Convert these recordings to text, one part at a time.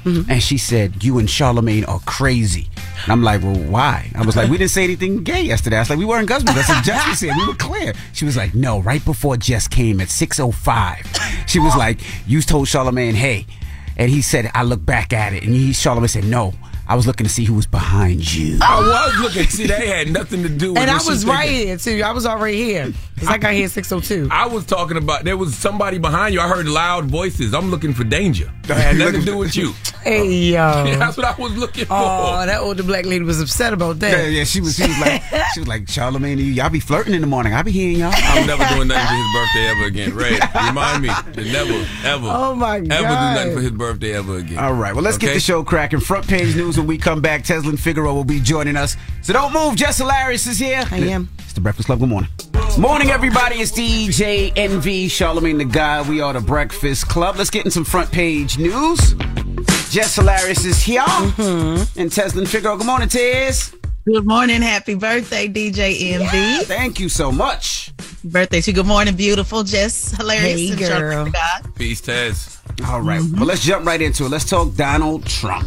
And she said, you and Charlamagne are crazy. And I'm like, well, why? I was like, we didn't say anything gay yesterday. I was like, we weren't husbands. That's what Jess was saying. We were clear. She was like, no, right before Jess came at 6:05. She was like, you told Charlamagne, hey. And he said, I look back at it. And Charlamagne said, no. I was looking to see who was behind you. I was looking. See, they had nothing to do with it. And I was right here, too. I was already here. Because I got here at 6:02. I was talking about, there was somebody behind you. I heard loud voices. I'm looking for danger. It had nothing to do with you. Hey, yo. Yeah, that's what I was looking for. Oh, that older black lady was upset about that. Yeah, she was like, Charlamagne, y'all be flirting in the morning. I be hearing y'all. I'm never doing nothing for his birthday ever again. Ray, remind me to never, ever, oh my God, ever do nothing for his birthday ever again. All right, well, let's get the show cracking. Front page news when we come back. Teslin Figaro will be joining us. So don't move. Jess Hilarious is here. I am. It's the Breakfast Club. Good morning. Morning, everybody. It's DJ NV, Charlamagne the Guy. We are the Breakfast Club. Let's get in some front page news. Jess Hilarious is here. And Teslin Figaro. Good morning, Tez. Good morning. Happy birthday, DJ NV. Yeah, thank you so much. Birthday to you. Good morning, beautiful Jess Hilarious. Hey, girl. Peace, Tez. All right. Well, let's jump right into it. Let's talk Donald Trump.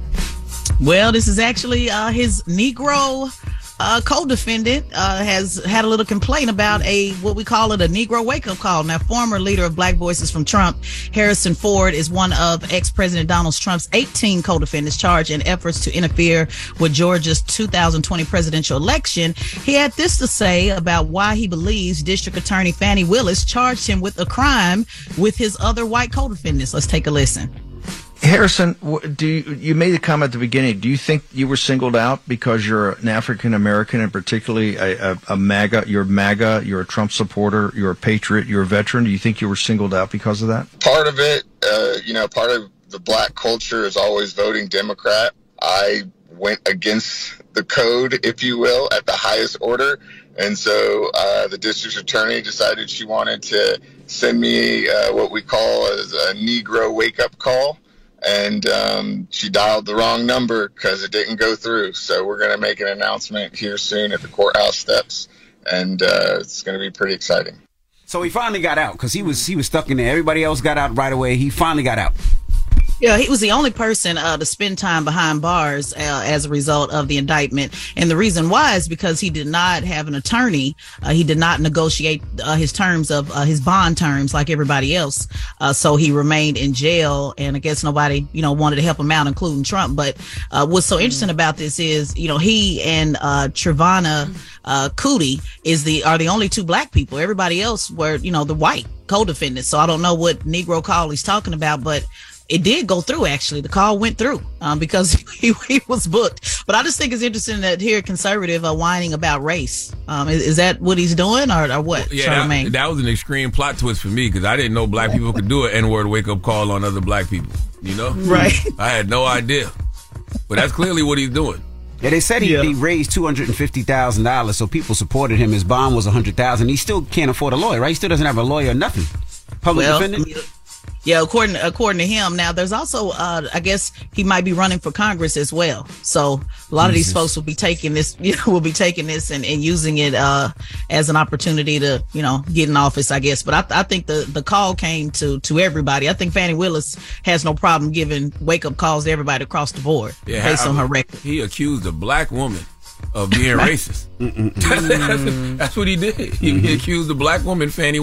Well, this is actually his Negro co-defendant has had a little complaint about what we call it a Negro wake-up call. Now, former leader of Black Voices from Trump, Harrison Ford, is one of ex-President Donald Trump's 18 co-defendants charged in efforts to interfere with Georgia's 2020 presidential election. He had this to say about why he believes District Attorney Fani Willis charged him with a crime with his other white co-defendants. Let's take a listen. Harrison, you made a comment at the beginning. Do you think you were singled out because you're an African American and particularly a MAGA? You're MAGA. You're a Trump supporter. You're a patriot. You're a veteran. Do you think you were singled out because of that? Part of it, part of the black culture is always voting Democrat. I went against the code, if you will, at the highest order. And so the district attorney decided she wanted to send me what we call as a Negro wake-up call. And she dialed the wrong number because it didn't go through. So we're going to make an announcement here soon at the courthouse steps. And it's going to be pretty exciting. So he finally got out because he was stuck in there. Everybody else got out right away. He finally got out. Yeah, he was the only person to spend time behind bars as a result of the indictment. And the reason why is because he did not have an attorney. He did not negotiate his terms of his bond terms like everybody else. So he remained in jail. And I guess nobody, wanted to help him out, including Trump. But what's so interesting about this is, he and Trevana Cootie are the only two black people. Everybody else were, the white co-defendants. So I don't know what Negro call he's talking about, but it did go through, actually. The call went through because he was booked. But I just think it's interesting that here conservative are whining about race. Is that what he's doing or what? Yeah, that was an extreme plot twist for me because I didn't know black people could do an N-word wake-up call on other black people, Right. I had no idea. But that's clearly what he's doing. Yeah, they said he raised $250,000, so people supported him. His bond was $100,000. He still can't afford a lawyer, right? He still doesn't have a lawyer or nothing. Public defendant? Yeah, according to him. Now, there's also, I guess he might be running for Congress as well. So a lot of these folks will be taking this, and using it as an opportunity to, get in office, I guess. But I think the call came to everybody. I think Fani Willis has no problem giving wake up calls to everybody across the board based on her record. He accused a black woman of being racist. That's what he did. He accused the black woman, Fannie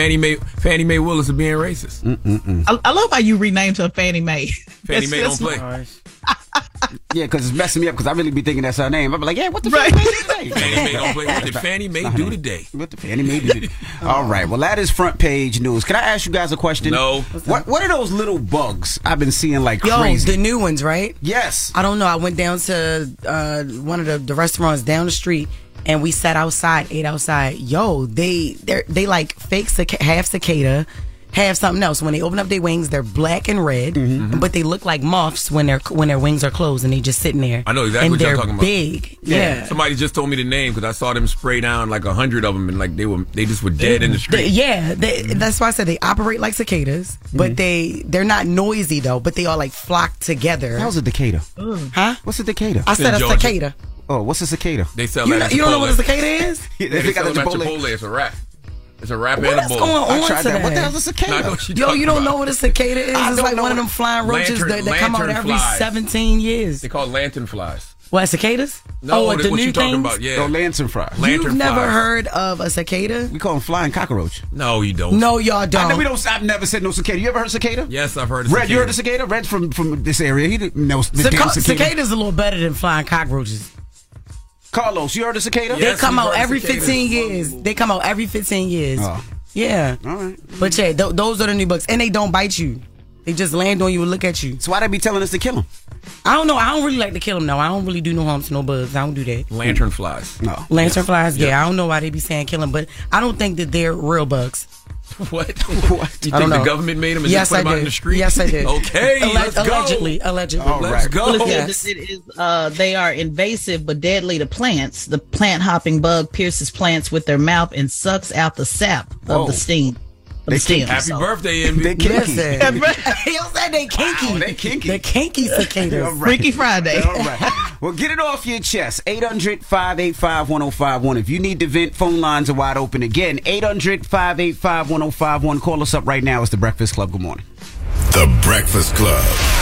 Mae Willis, of being racist. I love how you renamed her Fannie Mae. Fannie Mae don't play. Yeah, because it's messing me up because I really be thinking that's her name. I'm like, yeah, what the Fannie Mae do today? Fannie Mae don't play. What did Fannie Mae do today? What the Fannie Mae do today? All right, well, that is front page news. Can I ask you guys a question? No. What are those little bugs I've been seeing like crazy? The new ones, right? Yes. I don't know. I went down to one of the restaurants down the street and we sat outside, ate outside. Yo, they like fake half cicada, have something else. When they open up their wings, they're black and red, but they look like moths when their wings are closed and they just sitting there. I know exactly what you're talking about. Big. Yeah. Somebody just told me the name because I saw them spray down like 100 of them and like they just were dead in the street. That's why I said they operate like cicadas, but they're not noisy though. But they all like flock together. How's a cicada? Huh? What's a cicada? I said a cicada. Oh, what's a cicada? They sell You that at you don't know what a Chipotle. cicada is? They sell them at Chipotle. It's a rat. It's a rap and a bull. What's going on today? What the hell is a cicada? Yo, you don't know what a cicada is? It's like one of them flying roaches that come out every 17 years. They call lantern flies. What, cicadas? No, the what new you talking things? about? Yeah. No, lantern flies. You've never heard of a cicada? We call them flying cockroach. No, you don't. No, y'all don't. I've never said no cicada. You ever heard cicada? Yes, I've heard of Red, cicada. you heard of cicada? Red's from this area. He didn't know the damn cicada. Cicadas a little better than flying cockroaches. Carlos, you heard of cicada? They come out every 15 years. They come out every 15 years. Oh. Yeah. All right. But yeah, those are the new bugs. And they don't bite you. They just land on you and look at you. So why they be telling us to kill them? I don't know. I don't really like to kill them, though. I don't really do no harm to no bugs. I don't do that. Lantern flies. No. Lantern flies, yeah. I don't know why they be saying kill them, but I don't think that they're real bugs. What? You I don't think know. the government made them and Yes, just put I them out did. in the street? Yes, I did. Okay, let's go. Allegedly. Let's go. Yes. It is, they are invasive but deadly to plants. The plant hopping bug pierces plants with their mouth and sucks out the sap of the stem. Happy birthday, Envy. They kinky. He said they kinky. Oh, they kinky. They're kinky cicadas. All right. Freaky Friday. All right. Well, get it off your chest. 800-585-1051. If you need to vent, phone lines are wide open again. 800-585-1051. Call us up right now. It's The Breakfast Club. Good morning. The Breakfast Club.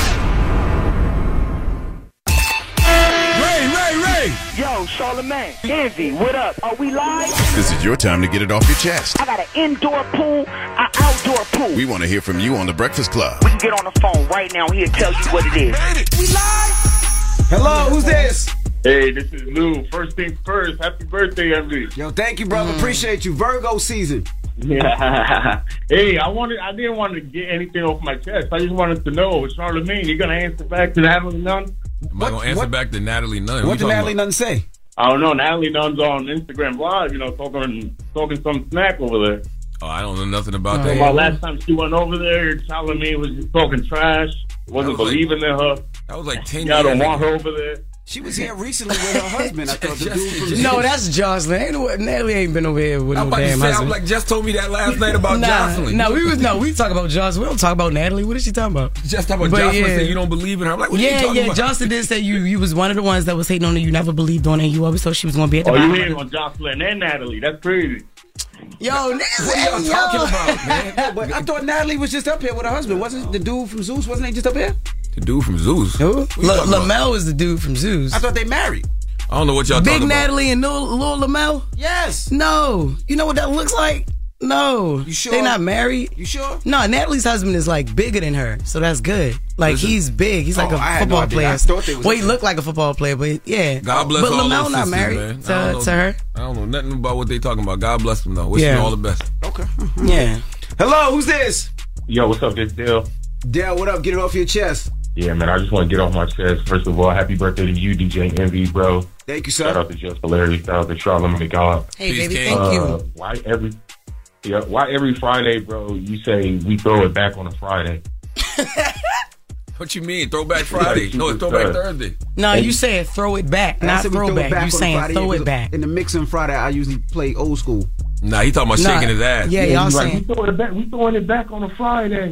Ray. Yo, Charlamagne, Envy, what up? Are we live? This is your time to get it off your chest. I got an indoor pool, an outdoor pool. We want to hear from you on The Breakfast Club. We can get on the phone right now. He'll tell you what it is. We live? Hello, who's this? Hey, this is Lou. First things first. Happy birthday, Envy. Yo, thank you, brother. Appreciate you. Virgo season. Yeah. Hey, I didn't want to get anything off my chest. I just wanted to know, Charlamagne, you gonna answer back to Natalie Nunn? Am I gonna answer back to Natalie Nunn? What did Natalie Nunn say? I don't know. Natalie Nunn's on Instagram Live, talking some smack over there. Oh, I don't know nothing about that. About last time she went over there, Charlamagne was just talking trash. Wasn't believing in her. That was like 10 years I don't ago. want her over there. She was here recently with her husband. I thought the dude from No, that's Jocelyn. Natalie ain't been over here with no damn I husband. was like, just told me that last night about Jocelyn. We talk about Jocelyn. We don't talk about Natalie. What is she talking about? Just talking about Jocelyn saying you don't believe in her. I'm like, what are you talking about? Jocelyn did say you was one of the ones that was hating on her. You never believed on her. You always thought she was going to be at the bottom. bottom. You hating on Jocelyn and Natalie. That's crazy. Yo, Natalie, what are y'all talking about, man? But I thought Natalie was just up here with her husband. Wasn't the dude from Zeus? Wasn't he just up here? The dude from Zeus? Who? Lamel is the dude from Zeus. I thought they married. I don't know what y'all talking about. Big Natalie and Lil Lamel? Yes. No. You know what that looks like? No. You sure? They not married? You sure? No, Natalie's husband is like bigger than her, so that's good. Like he's big. He's like a football player. I thought they was he looked like a football player, but yeah. God bless but all Lamel those not sisters, married man. to her. I don't know nothing about what they talking about. God bless them though. Wish them all the best. Okay. Yeah. Hello, who's this? Yo, what's up? This Dale. Dale, what up? Get it off your chest. Yeah, man, I just want to get off my chest. First of all, happy birthday to you, DJ Envy, bro. Thank you, sir. Shout out to Just Hilarious. Shout out to Charlamagne God. Hey, baby, thank you. Why every Friday, bro, you say we throw it back on a Friday? What you mean? Throwback Friday? No, it's Throwback Thursday. No, you said throw it back, not throwback. You saying throw it back. In the mixing Friday, I usually play old school. Nah, he talking about shaking his ass. Yeah, y'all saying. We throwing it back on a Friday.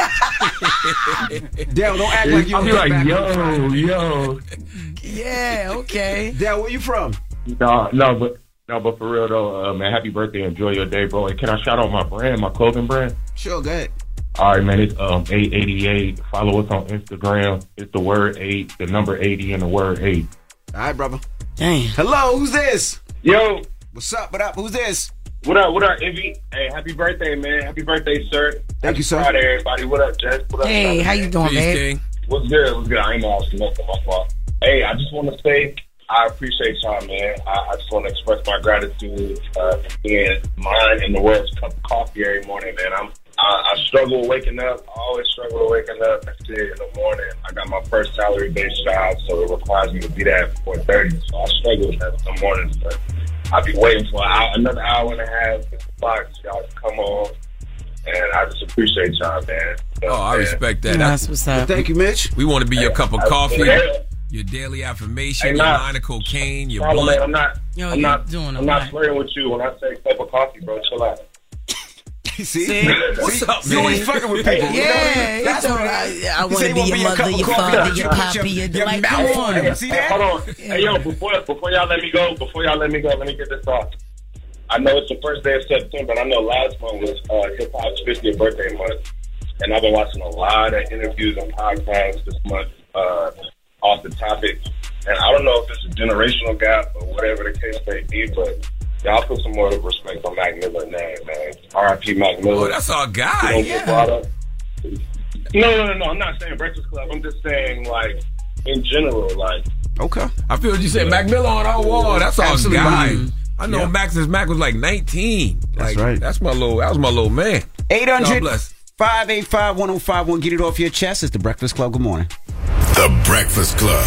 Dale, don't act like you. I'll be like, yo. Yeah, okay. Dale, where you from? No, but for real though, man, happy birthday. Enjoy your day, bro. And can I shout out my brand, my clothing brand? Sure, go ahead. All right, man, it's 888. Follow us on Instagram. It's the word 8, the number 80, and the word 8. All right, brother. Dang. Hello, who's this? Yo. What's up? What up? Who's this? What up, Envy? Hey, happy birthday, man. Happy birthday, sir. Thank you, sir. Friday, everybody. What up, Jess? What up, Hey, how you doing, man? What's good? I ain't asking nothing. My fault. Hey, I just want to say I appreciate y'all, man. I just want to express my gratitude for being mine in the world's cup of coffee every morning, man. I struggle waking up. I always struggle waking up at 6 in the morning. I got my first salary-based job, so it requires me to be there at 4:30. So I struggle with that some mornings, but I'll be waiting for another hour and a half for the box y'all to come on. And I just appreciate y'all, man. So, I respect that. That's what's up. Thank you, Mitch. We want to be your cup of coffee, your daily affirmation, your line of cocaine, your blunt. I'm not flirting with you when I say cup of coffee, bro. Chill out. See? What's up, man? You always fucking with people. Yeah, that's all right. I want to be your mother, your father, your poppy, your like. Come on. See that? Hold on. Hey, yo, before y'all let me go, let me get this off. I know it's the first day of September, and I know last month was hip hop's 50th birthday month, and I've been watching a lot of interviews and podcasts this month off the topic. And I don't know if it's a generational gap or whatever the case may be, but y'all put some more respect on Mac Miller's name, man. R.I.P. Mac Miller. Oh, that's our guy. No. I'm not saying Breakfast Club. I'm just saying, like, in general, like. Okay. I feel what you said. Mac Miller on our wall. That's our guy. I know Mac since Mac was like 19. That's right. That was my little man. 800-585-1051. Get it off your chest. It's The Breakfast Club. Good morning. The Breakfast Club.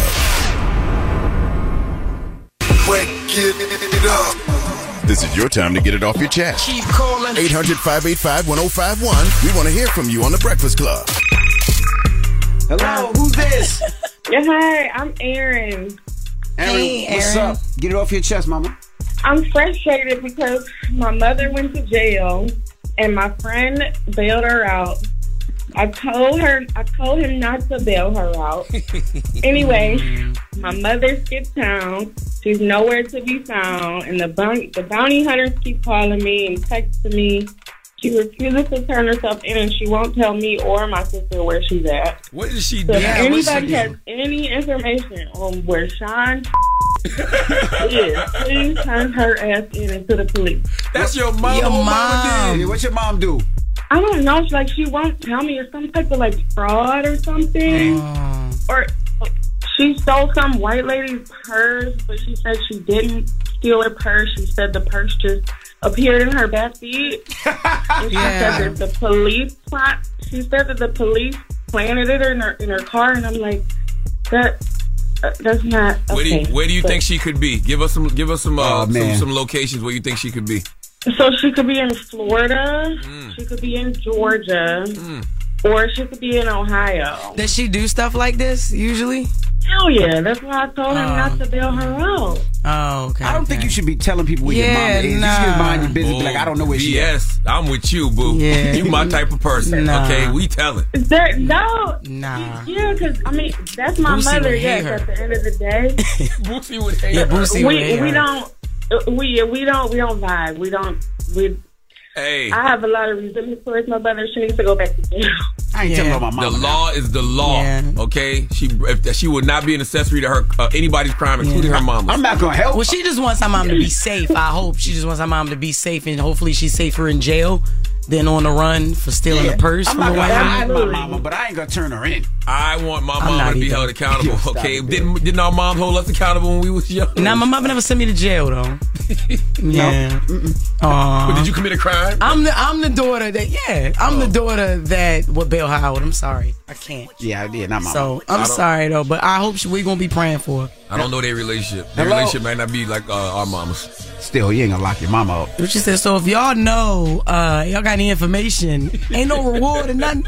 Wake it up. This is your time to get it off your chest. Keep calling. 800-585-1051. We want to hear from you on The Breakfast Club. Hello, who's this? Yeah, hi, I'm Erin. Hey, what's up? Get it off your chest, mama. I'm frustrated because my mother went to jail and my friend bailed her out. I told him not to bail her out. Anyway, my mother skipped town. She's nowhere to be found, and the bounty hunters keep calling me and texting me. She refuses to turn herself in, and she won't tell me or my sister where she's at. What did she do? do? If anybody has any information on where Sean is, please turn her ass into the police. That's your mom. Your mom. What's your mom do? I don't know. She won't tell me. It's some type of like fraud or something. Or she stole some white lady's purse, but she said she didn't steal her purse. She said the purse just appeared in her backseat. And she said that the police planted it in her car, and I'm like, that's not okay. Where do you think she could be? Give us some locations where you think she could be. So she could be in Florida, she could be in Georgia, or she could be in Ohio. Does she do stuff like this usually? Hell yeah, that's why I told him not to bail her out. Oh, okay. I don't think you should be telling people where your mama is. You should just mind your business. Be like, I don't know where she is. Yes, I'm with you, boo. Yeah. You my type of person. Okay, we telling. Nah. Yeah, because I mean that's my Boosie mother. would hate Yes, her. at the end of the day, Boosie would hate her. Boosie would hate her. We don't vibe. We. Hey, I have a lot of resentment towards my mother. She needs to go back to jail. I ain't telling my mama. The law is the law. Okay, she would not be an accessory to her anybody's crime, including her mama. I'm not gonna help. Well, she just wants her mom to be safe. I hope she just wants her mom to be safe, and hopefully she's safer in jail than on the run for stealing a purse. I'm not gonna hide my mama, but I ain't gonna turn her in. I want my mama to be held accountable. Okay, didn't our mom hold us accountable when we was young? Now my mother never sent me to jail though. Yeah. But did you commit a crime? I'm the daughter that I'm the daughter that would bail her out. I'm sorry, I can't. Yeah, not my mama. So I'm sorry though, but I hope we're gonna be praying for her. I don't know their relationship. Their relationship might not be like our mamas. Still, you ain't gonna lock your mama up. She said, so if y'all know, y'all got any information, ain't no reward or nothing.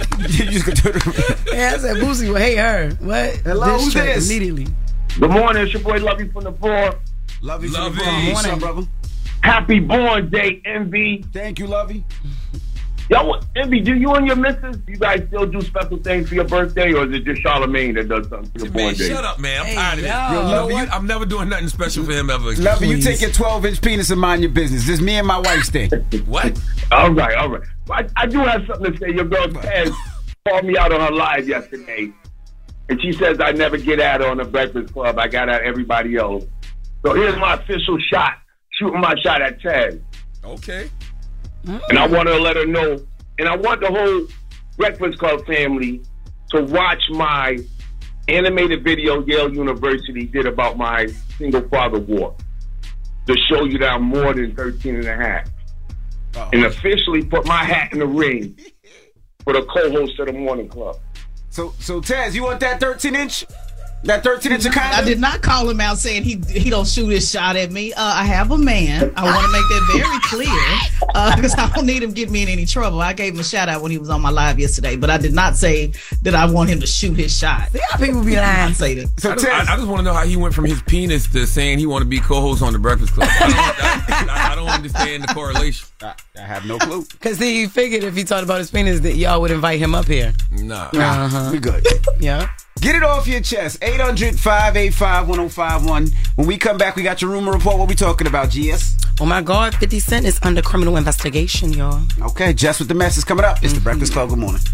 Yeah, I said, Boosie will hate her. What? Hello, who's this? Immediately. Good morning, it's your boy Lovey from the floor. Lovey from the floor. What's up, brother? Happy born day, Envy. Thank you, Lovey. Yo, Envy, do you and your missus, you guys still do special things for your birthday, or is it just Charlamagne that does something for your born day? Shut up, man. I'm tired of it. Lovey, I'm never doing nothing special for him ever. Lovey, you take your 12-inch penis and mind your business. This me and my wife's thing. What? All right. I do have something to say. Your girl Tez called me out on her live yesterday, and she says I never get at her on the Breakfast Club. I got at everybody else. So here's my official shot, shooting my shot at Tez. Okay. And I want to let her know, and I want the whole Breakfast Club family to watch my animated video Yale University did about my single father war to show you that I'm more than 13 and a half. And officially put my hat in the ring for the co-host of the Morning Club. So Taz, you want that 13-inch? That 13-inch condom? I did not call him out saying he don't shoot his shot at me. I have a man. I want to make that very clear because I don't need him getting me in any trouble. I gave him a shout out when he was on my live yesterday, but I did not say that I want him to shoot his shot. Yeah, people be lying. I say that. So I just want to know how he went from his penis to saying he want to be co-host on the Breakfast Club. I don't understand the correlation. I have no clue. Because he figured if he talked about his penis that y'all would invite him up here. Nah. We good. Yeah. Get it off your chest. 800-585-1051. When we come back, we got your rumor report. What we talking about, GS? Oh my God, 50 Cent is under criminal investigation, y'all. Okay, just with the mess is coming up. It's the Breakfast Club. Good morning.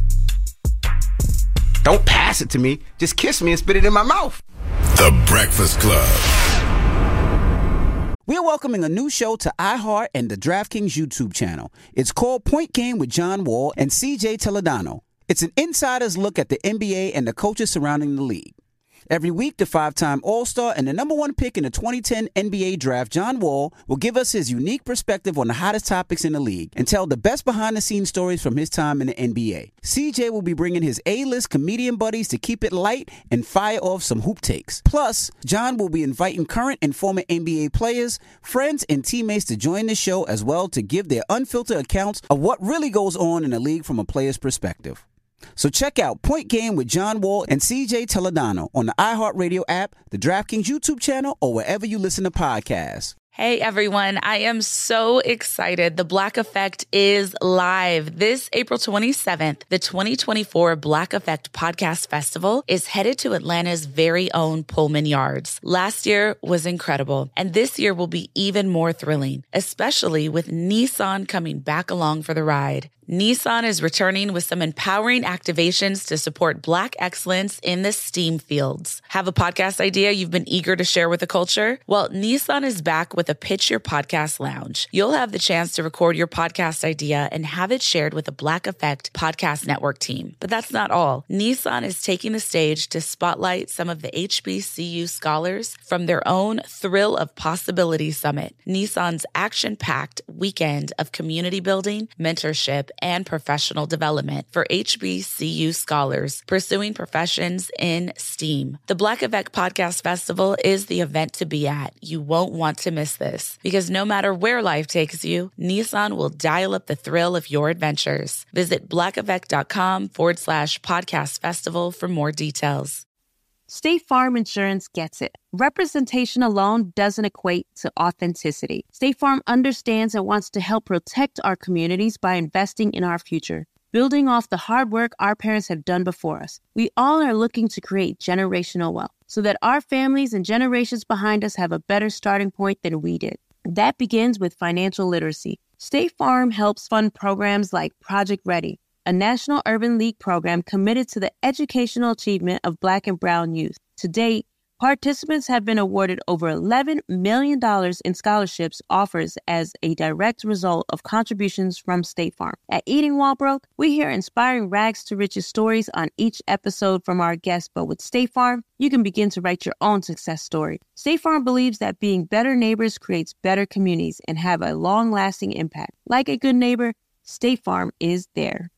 Don't pass it to me. Just kiss me and spit it in my mouth. The Breakfast Club. We are welcoming a new show to iHeart and the DraftKings YouTube channel. It's called Point Game with John Wall and CJ Toledano. It's an insider's look at the NBA and the coaches surrounding the league. Every week, the 5-time All-Star and the number 1 pick in the 2010 NBA Draft, John Wall, will give us his unique perspective on the hottest topics in the league and tell the best behind-the-scenes stories from his time in the NBA. CJ will be bringing his A-list comedian buddies to keep it light and fire off some hoop takes. Plus, John will be inviting current and former NBA players, friends, and teammates to join the show as well to give their unfiltered accounts of what really goes on in the league from a player's perspective. So check out Point Game with John Wall and CJ Toledano on the iHeartRadio app, the DraftKings YouTube channel, or wherever you listen to podcasts. Hey everyone, I am so excited. The Black Effect is live. This April 27th, the 2024 Black Effect Podcast Festival is headed to Atlanta's very own Pullman Yards. Last year was incredible, and this year will be even more thrilling, especially with Nissan coming back along for the ride. Nissan is returning with some empowering activations to support Black excellence in the STEAM fields. Have a podcast idea you've been eager to share with the culture? Well, Nissan is back with a Pitch Your Podcast Lounge. You'll have the chance to record your podcast idea and have it shared with a Black Effect Podcast Network team. But that's not all. Nissan is taking the stage to spotlight some of the HBCU scholars from their own Thrill of Possibility Summit, Nissan's action-packed weekend of community building, mentorship, and professional development for HBCU scholars pursuing professions in STEAM. The Black Effect Podcast Festival is the event to be at. You won't want to miss this because no matter where life takes you, Nissan will dial up the thrill of your adventures. Visit blackeffect.com/podcast festival for more details. State Farm Insurance gets it. Representation alone doesn't equate to authenticity. State Farm understands and wants to help protect our communities by investing in our future, building off the hard work our parents have done before us. We all are looking to create generational wealth so that our families and generations behind us have a better starting point than we did. That begins with financial literacy. State Farm helps fund programs like Project Ready, a National Urban League program committed to the educational achievement of Black and Brown youth. To date, participants have been awarded over $11 million in scholarships offers as a direct result of contributions from State Farm. At Eating While Broke, we hear inspiring rags to riches stories on each episode from our guests, but with State Farm, you can begin to write your own success story. State Farm believes that being better neighbors creates better communities and have a long-lasting impact. Like a good neighbor, State Farm is there.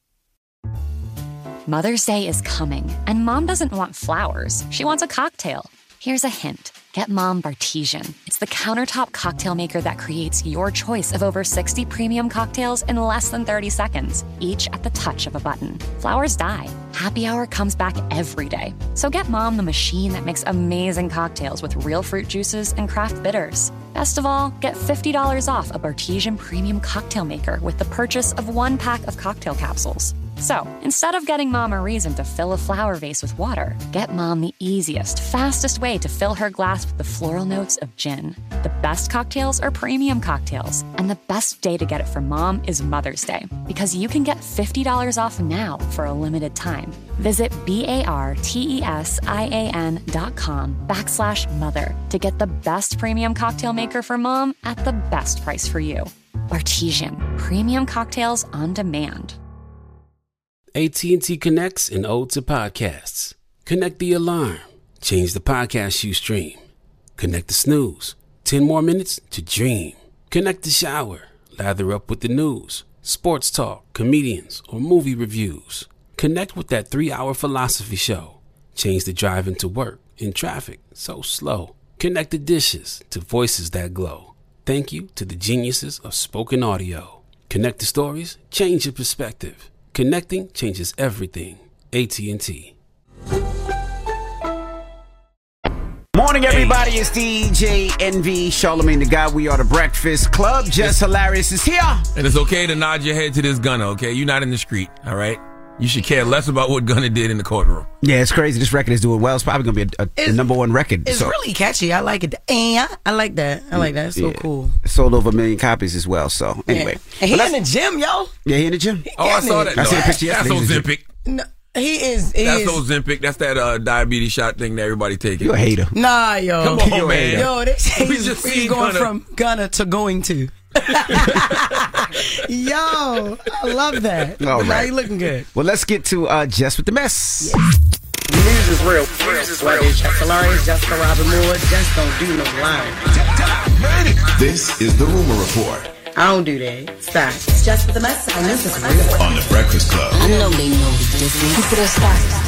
Mother's Day is coming, and Mom doesn't want flowers. She wants a cocktail. Here's a hint. Get Mom Bartesian. It's the countertop cocktail maker that creates your choice of over 60 premium cocktails in less than 30 seconds, each at the touch of a button. Flowers die. Happy Hour comes back every day. So get Mom the machine that makes amazing cocktails with real fruit juices and craft bitters. Best of all, get $50 off a Bartesian premium cocktail maker with the purchase of 1 pack of cocktail capsules. So, instead of getting Mom a reason to fill a flower vase with water, get Mom the easiest, fastest way to fill her glass with the floral notes of gin. The best cocktails are premium cocktails, and the best day to get it for Mom is Mother's Day, because you can get $50 off now for a limited time. Visit BARTESIAN.com/mother to get the best premium cocktail maker for Mom at the best price for you. Bartesian, premium cocktails on demand. AT&T connects an ode to podcasts. Connect the alarm. Change the podcast you stream. Connect the snooze. 10 more minutes to dream. Connect the shower. Lather up with the news, sports talk, comedians, or movie reviews. Connect with that 3-hour philosophy show. Change the drive into work in traffic so slow. Connect the dishes to voices that glow. Thank you to the geniuses of spoken audio. Connect the stories. Change your perspective. Connecting changes everything. AT&T. Morning, everybody. It's DJ NV, Charlamagne the God. We are the Breakfast Club. Just Hilarious is here. And it's okay to nod your head to this gunner, okay? You're not in the street, all right? You should care less about what Gunna did in the courtroom. Yeah, it's crazy. This record is doing well. It's probably going to be a number one record. It's really catchy. I like it. And I like that. It's so cool. It sold over 1 million copies as well. So anyway, and he in the gym, yo. Yeah, he in the gym. I saw that. I seen a picture yesterday. That's Ozempic. No, he is. That's Ozempic. That's that diabetes shot thing that everybody taking. You a hater? Nah, yo. Come on, man. Yo, he's going from Gunna to going to. Yo, I love that. All right. Now you looking good. Well, let's get to Jess with the mess. News is real. Whether it's Chuck Hilarious, Jessica Robin Moore, just don't do no lying. This is the Rumor Report. I don't do that. Stop. It's just with the mess. I know this is real. On the Breakfast Club. I know they know this.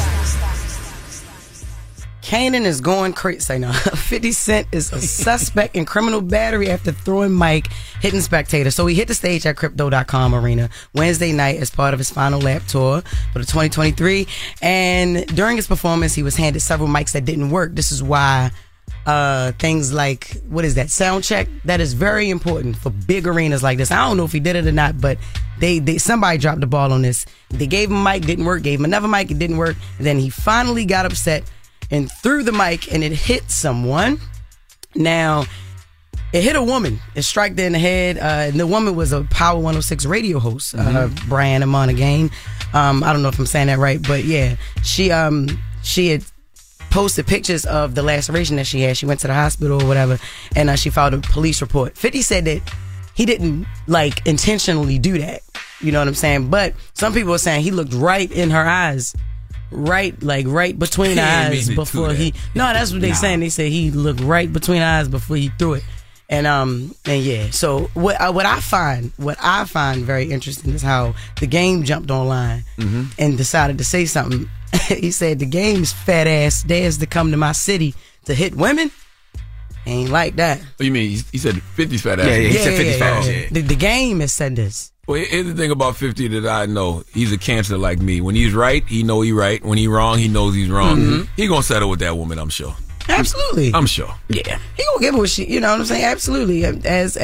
Kanan is going crazy. Say no. 50 Cent is a suspect in criminal battery after throwing Mike, hitting spectators. So he hit the stage at Crypto.com Arena Wednesday night as part of his final lap tour for the 2023. And during his performance, he was handed several mics that didn't work. This is why things like, what is that, sound check? That is very important for big arenas like this. I don't know if he did it or not, but they somebody dropped the ball on this. They gave him a mic, didn't work. Gave him another mic, it didn't work. And then he finally got upset and threw the mic, and it hit someone. Now, it hit a woman. It struck her in the head. And the woman was a Power 106 radio host, Brianna Monaghan. I don't know if I'm saying that right, but yeah, she had posted pictures of the laceration that she had. She went to the hospital or whatever, and she filed a police report. 50 said that he didn't intentionally do that. You know what I'm saying? But some people are saying he looked right in her eyes. Right between the eyes before he. No, that's what they saying. They say he looked right between the eyes before he threw it, and yeah. So what I find very interesting is how the Game jumped online and decided to say something. He said the Game's fat ass dares to come to my city to hit women. Ain't like that. What do you mean? He said 50's fat ass. Yeah, he said 50's fat ass. Yeah. The Game has said this. Well, here's the thing about 50 that I know. He's a cancer like me. When he's right, he know he right. When he wrong, he knows he's wrong. He gonna settle with that woman, I'm sure. Absolutely. I'm sure. Yeah. He gonna give her what she, you know what I'm saying? Absolutely. As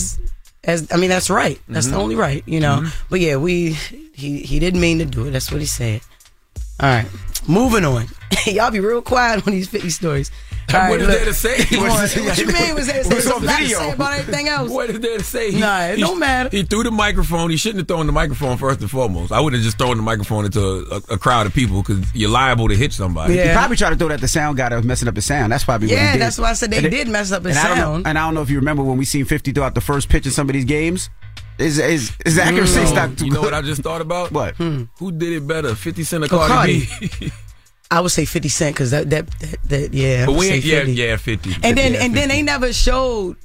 I mean, that's right. That's the only right, you know. But yeah, he didn't mean to do it. That's what he said. All right. Moving on. Y'all be real quiet on these 50 stories. What is there to say? What you mean was there to say? What's on video? Say about everything else. What is there to say? It don't matter. He threw the microphone. He shouldn't have thrown the microphone first and foremost. I wouldn't have just thrown the microphone into a crowd of people because you're liable to hit somebody. Yeah. He probably tried to throw that at the sound guy that was messing up the sound. That's probably what he did. That's why I said they did mess up his sound. I don't know if you remember when we seen 50 throw out the first pitch in some of these games. His accuracy not too good. You know what I just thought about? What? Who did it better, 50 Cent or Cardi B? I would say 50 Cent because that yeah. But we ain't 50. And then they never showed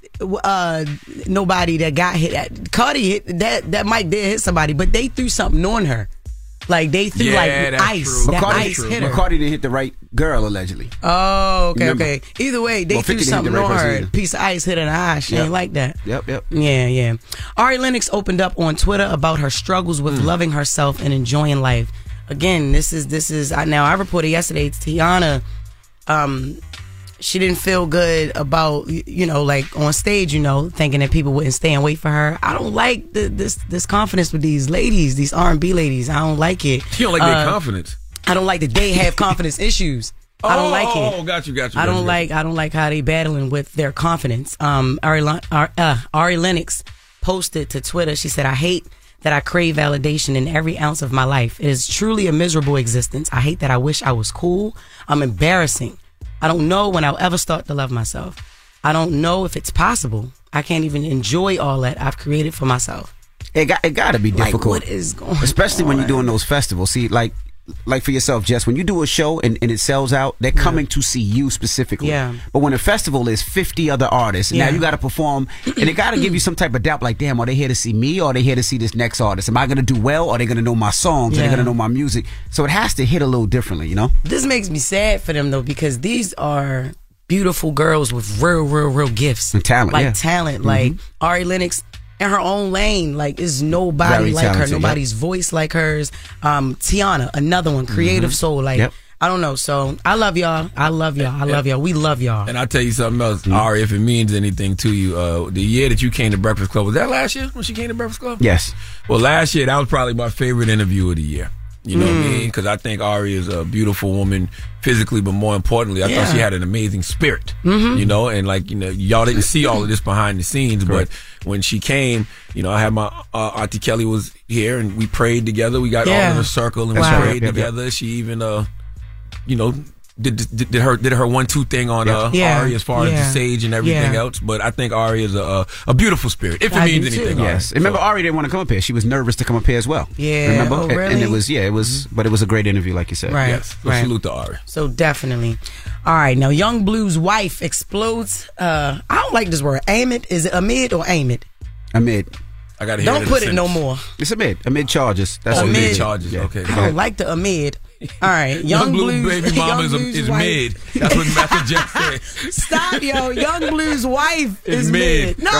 nobody that got hit. Cardi hit that mic did hit somebody, but they threw something on her. Like they threw ice. That ice hit her. McCarty didn't hit the right girl allegedly. Oh, okay. Either way, they threw something on her. A piece of ice hit her in the eye. She ain't like that. Yep. Yeah. Ari Lennox opened up on Twitter about her struggles with loving herself and enjoying life. Again, this is now I reported yesterday Tiana, she didn't feel good about, like on stage, thinking that people wouldn't stay and wait for her. I don't like this confidence with these ladies, these R&B ladies. I don't like it. You don't like their confidence? I don't like that they have confidence issues. I don't like it. Oh, got you. I don't like how they battling with their confidence. Ari Lennox posted to Twitter. She said, "I hate that I crave validation in every ounce of my life. It is truly a miserable existence. I hate that I wish I was cool. I'm embarrassing. I don't know when I'll ever start to love myself. I don't know if it's possible. I can't even enjoy all that I've created for myself." It got to be difficult. Like, what is going on? Especially when you're doing those festivals. See, like for yourself, Jess, when you do a show and it sells out, they're coming to see you specifically. Yeah. But when a festival is 50 other artists, now you got to perform, and it got to give you some type of doubt, like, damn, are they here to see me or are they here to see this next artist? Am I going to do well or are they going to know my songs? Are they going to know my music? So it has to hit a little differently, This makes me sad for them, though, because these are beautiful girls with real gifts. And talent, talent. Like Ari Lennox in her own lane, like is nobody Very like talented, her, nobody's voice like hers. Tiana, another one, creative soul, like I don't know. So I love y'all. We love y'all. And I'll tell you something else, Ari, if it means anything to you, the year that you came to Breakfast Club, was that last year when she came to Breakfast Club? Yes. Well, last year, that was probably my favorite interview of the year. You know what I mean? Because I think Ari is a beautiful woman physically, but more importantly, I thought she had an amazing spirit. You know, and like, you know, y'all didn't see all of this behind the scenes, but when she came, you know, I had my Auntie Kelly was here, and we prayed together. We got all in a circle and we prayed together. She even, you know, did her 1-2 thing on Ari as far as the sage and everything else. But I think Ari is a beautiful spirit, if it means anything. Yes. Remember, Ari didn't want to come up here. She was nervous to come up here as well. Yeah. Remember? Oh, really? And it was, but it was a great interview, like you said. Right. Yes. So salute to Ari. So definitely. All right. Now, Young Blue's wife explodes. I don't like this word. Amid. Is it Amid or Amid? Amid. I gotta hear Don't put it no more. It's Amid. Amid charges. That's Amid charges. Yeah. Okay. I don't like the Amid. All right, Young Blue baby mama is mid. That's what Matthew Jeff said. Stop, yo. Young Blue's wife is mid. No,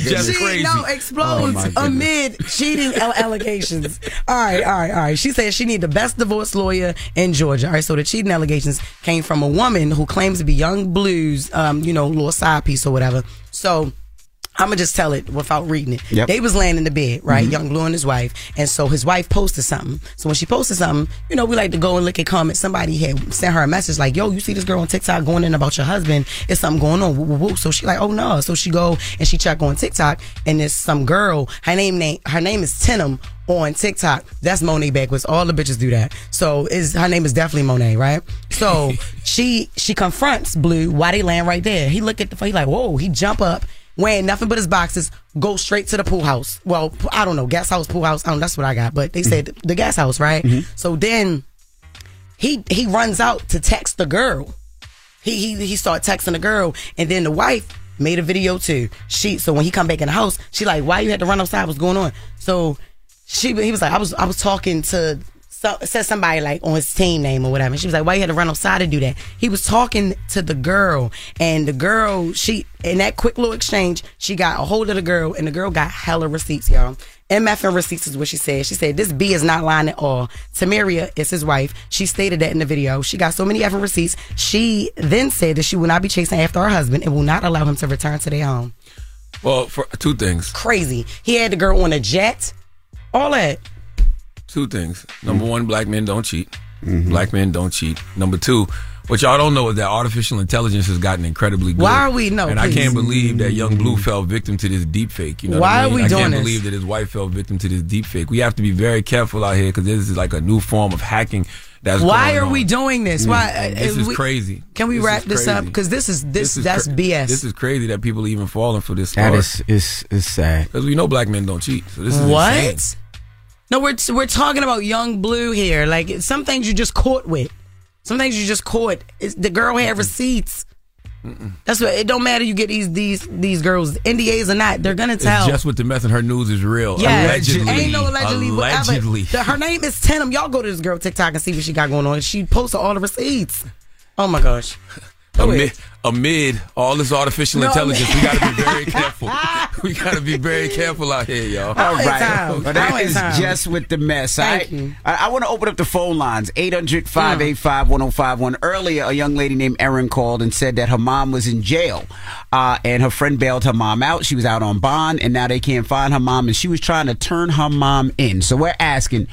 explodes amid cheating allegations. All right. She said she need the best divorce lawyer in Georgia. All right, so the cheating allegations came from a woman who claims to be Young Blue's, little side piece or whatever. So I'm going to just tell it without reading it. Yep. They was laying in the bed, right? Young Blue and his wife. And so his wife posted something. So when she posted something, you know, we like to go and look at comments. Somebody had sent her a message like, yo, you see this girl on TikTok going in about your husband. It's something going on. Woo, woo, woo. So she like, oh no. So she go and she check on TikTok, and there's some girl. Her name is Tenem on TikTok. That's Monet backwards. All the bitches do that. So her name is definitely Monet, right? So she confronts Blue while they laying right there. He look at the phone. He like, whoa. He jump up, wearing nothing but his boxes, go straight to the pool house. Well, I don't know, gas house, pool house. I don't know, that's what I got. But they said the gas house, right? So then he runs out to text the girl. He started texting the girl, and then the wife made a video too. So when he come back in the house, she like, why you had to run outside? What's going on? So he was like, I was talking to. So it said somebody like on his team name or whatever. She was like, why you had to run outside to do that? He was talking to the girl, and the girl, in that quick little exchange, she got a hold of the girl, and the girl got hella receipts, y'all. MFing receipts is what she said. She said, this B is not lying at all. Tamaria is his wife. She stated that in the video. She got so many effing receipts. She then said that she will not be chasing after her husband and will not allow him to return to their home. Well, for 2 things. Crazy. He had the girl on a jet. All that. 2 things. Number 1, black men don't cheat. Black men don't cheat. Number 2, what y'all don't know is that artificial intelligence has gotten incredibly good. Why are we? No, and please. I can't believe that Young Blue fell victim to this deep fake. You know why what I mean? are we doing I can't this? believe that his wife fell victim to this deep fake. We have to be very careful out here because this is like a new form of hacking. Why are we doing this? Why? This is crazy. Can we wrap this up? Because that's BS. This is crazy that people are even falling for this. That is sad. Because we know black men don't cheat. So this is what? insane. No, we're talking about Young Blue here. Like, some things you just caught with. Some things you just caught. The girl had receipts. That's what. It don't matter. You get these girls, NDAs or not, they're gonna tell. It's just with the mess, and her news is real. Yeah, allegedly. Ain't no allegedly. Allegedly. Her name is Tenem. Y'all go to this girl TikTok and see what she got going on. She posted all the receipts. Oh my gosh. Amid all this artificial intelligence, we gotta be very careful. We gotta be very careful out here, y'all. All right. But that is just with the mess. Thank you. I want to open up the phone lines. 800-585-1051. Earlier, a young lady named Erin called and said that her mom was in jail. And her friend bailed her mom out. She was out on bond, and now they can't find her mom, and she was trying to turn her mom in. So we're asking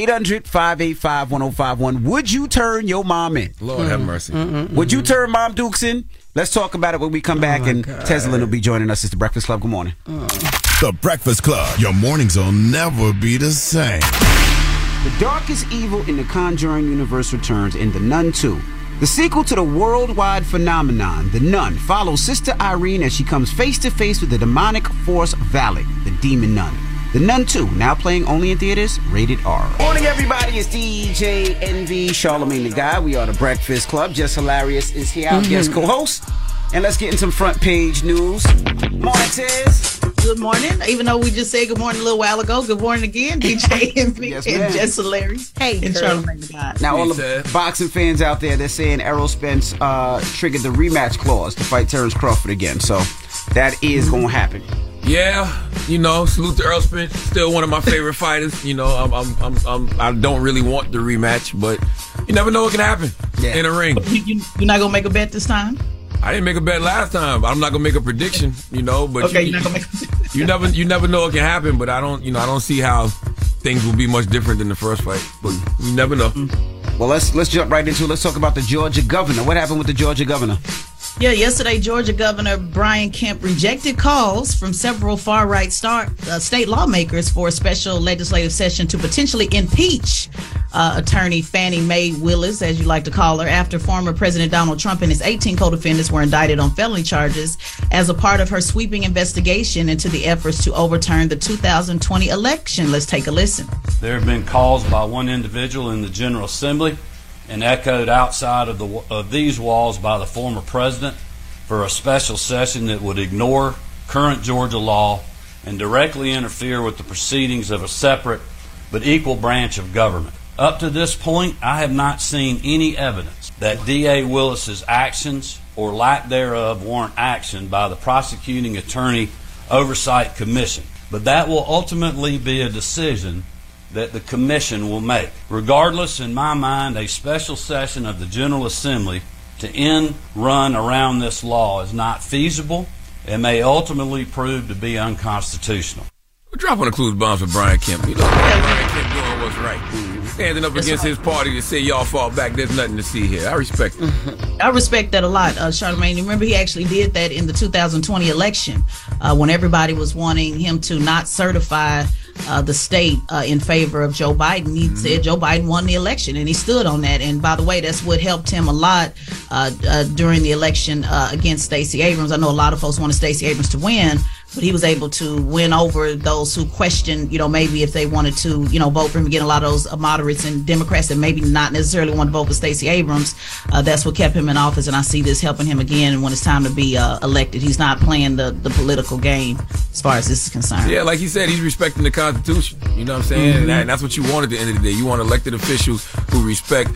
800-585-1051. Would you turn your mom in? Lord have mercy. Would you turn Mom Dukes in? Let's talk about it when we come back, and Teslin will be joining us. It's The Breakfast Club. Good morning. The Breakfast Club. Your mornings will never be the same. The darkest evil in the Conjuring universe returns in The Nun 2. The sequel to the worldwide phenomenon, The Nun, follows Sister Irene as she comes face to face with the demonic force Valak, the demon nun. The Nun 2, now playing only in theaters, rated R. Morning, everybody. It's DJ Envy, Charlamagne the Guy. We are The Breakfast Club. Just Hilarious is here, our guest co-host. And let's get in some front page news. Morning, Tez. Good morning. Even though we just said good morning a little while ago, good morning again, DJ Envy and Just Hilarious. Hey, and Charlamagne the Guy. Now, all the boxing fans out there, they're saying Errol Spence triggered the rematch clause to fight Terrence Crawford again. So that is going to happen. Yeah, salute to Errol Spence. Still one of my favorite fighters. I don't really want the rematch, but you never know what can happen in a ring. You're not gonna make a bet this time? I didn't make a bet last time. I'm not gonna make a prediction, but okay, you're not gonna make a prediction. you never know what can happen. But I don't see how things will be much different than the first fight. But you never know. Well, let's jump right into it. Let's talk about the Georgia governor. What happened with the Georgia governor? Yeah, yesterday, Georgia Governor Brian Kemp rejected calls from several far-right state lawmakers for a special legislative session to potentially impeach attorney Fannie Mae Willis, as you like to call her, after former President Donald Trump and his 18 co-defendants were indicted on felony charges as a part of her sweeping investigation into the efforts to overturn the 2020 election. Let's take a listen. There have been calls by one individual in the General Assembly and echoed outside of these walls by the former president for a special session that would ignore current Georgia law and directly interfere with the proceedings of a separate but equal branch of government. Up to this point, I have not seen any evidence that D.A. Willis's actions or lack thereof warrant action by the Prosecuting Attorney Oversight Commission, but that will ultimately be a decision that the commission will make. Regardless, in my mind, a special session of the General Assembly to run around this law is not feasible and may ultimately prove to be unconstitutional. We're dropping the clues bombs for Brian Kemp. You know, Brian Kemp doing what's right. Standing up against his party to say y'all fall back. There's nothing to see here. I respect it. I respect that a lot, Charlamagne. Remember, he actually did that in the 2020 election when everybody was wanting him to not certify the state in favor of Joe Biden. He said Joe Biden won the election, and he stood on that. And by the way, that's what helped him a lot during the election against Stacey Abrams. I know a lot of folks wanted Stacey Abrams to win, but he was able to win over those who questioned, maybe if they wanted to, vote for him. Again, a lot of those moderates and Democrats that maybe not necessarily want to vote for Stacey Abrams. That's what kept him in office, and I see this helping him again when it's time to be elected. He's not playing the political game as far as this is concerned. Yeah, like he said, he's respecting the Constitution. You know what I'm saying? And that's what you want at the end of the day. You want elected officials who respect,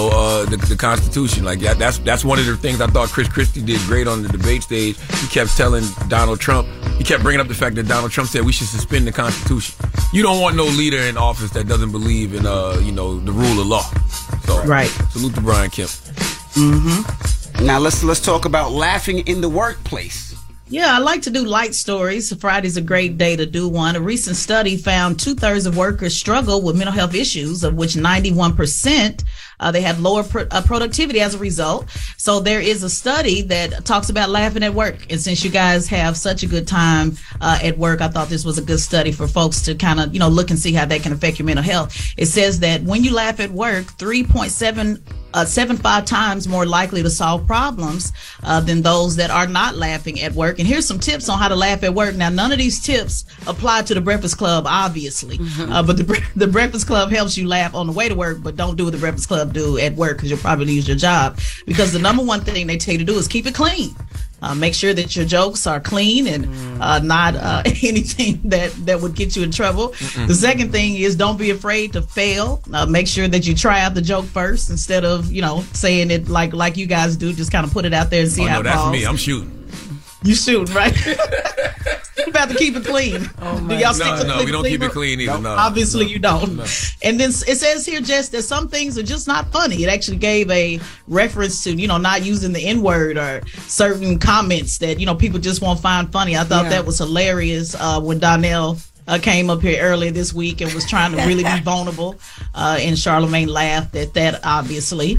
the Constitution. Like that's one of the things I thought Chris Christie did great on the debate stage. He kept telling Donald Trump, he kept bringing up the fact that Donald Trump said we should suspend the Constitution. You don't want no leader in office that doesn't believe in, the rule of law. So, right. Salute to Brian Kemp. Now let's talk about laughing in the workplace. Yeah, I like to do light stories. Friday's a great day to do one. A recent study found 2/3 of workers struggle with mental health issues, of which 91% they have lower productivity as a result. So there is a study that talks about laughing at work. And since you guys have such a good time at work, I thought this was a good study for folks to kind of, look and see how that can affect your mental health. It says that when you laugh at work, 3.75 times more likely to solve problems than those that are not laughing at work. And here's some tips on how to laugh at work. Now, none of these tips apply to the Breakfast Club, obviously, but the Breakfast Club helps you laugh on the way to work, but don't do what the Breakfast Club do at work because you'll probably lose your job. Because the number one thing they tell you to do is keep it clean. Make sure that your jokes are clean and not anything that would get you in trouble. The second thing is don't be afraid to fail. Make sure that you try out the joke first instead of, saying it like you guys do. Just kind of put it out there and see how it falls. That's me. I'm shooting. You shooting, right? You about to keep it clean. Do y'all stick to No, we don't keep it clean either. No, obviously you don't. No. And then it says here, Jess, that some things are just not funny. It actually gave a reference to, not using the N-word or certain comments that, people just won't find funny. I thought that was hilarious when Donnell came up here earlier this week and was trying to really be vulnerable, and Charlamagne laughed at that, obviously.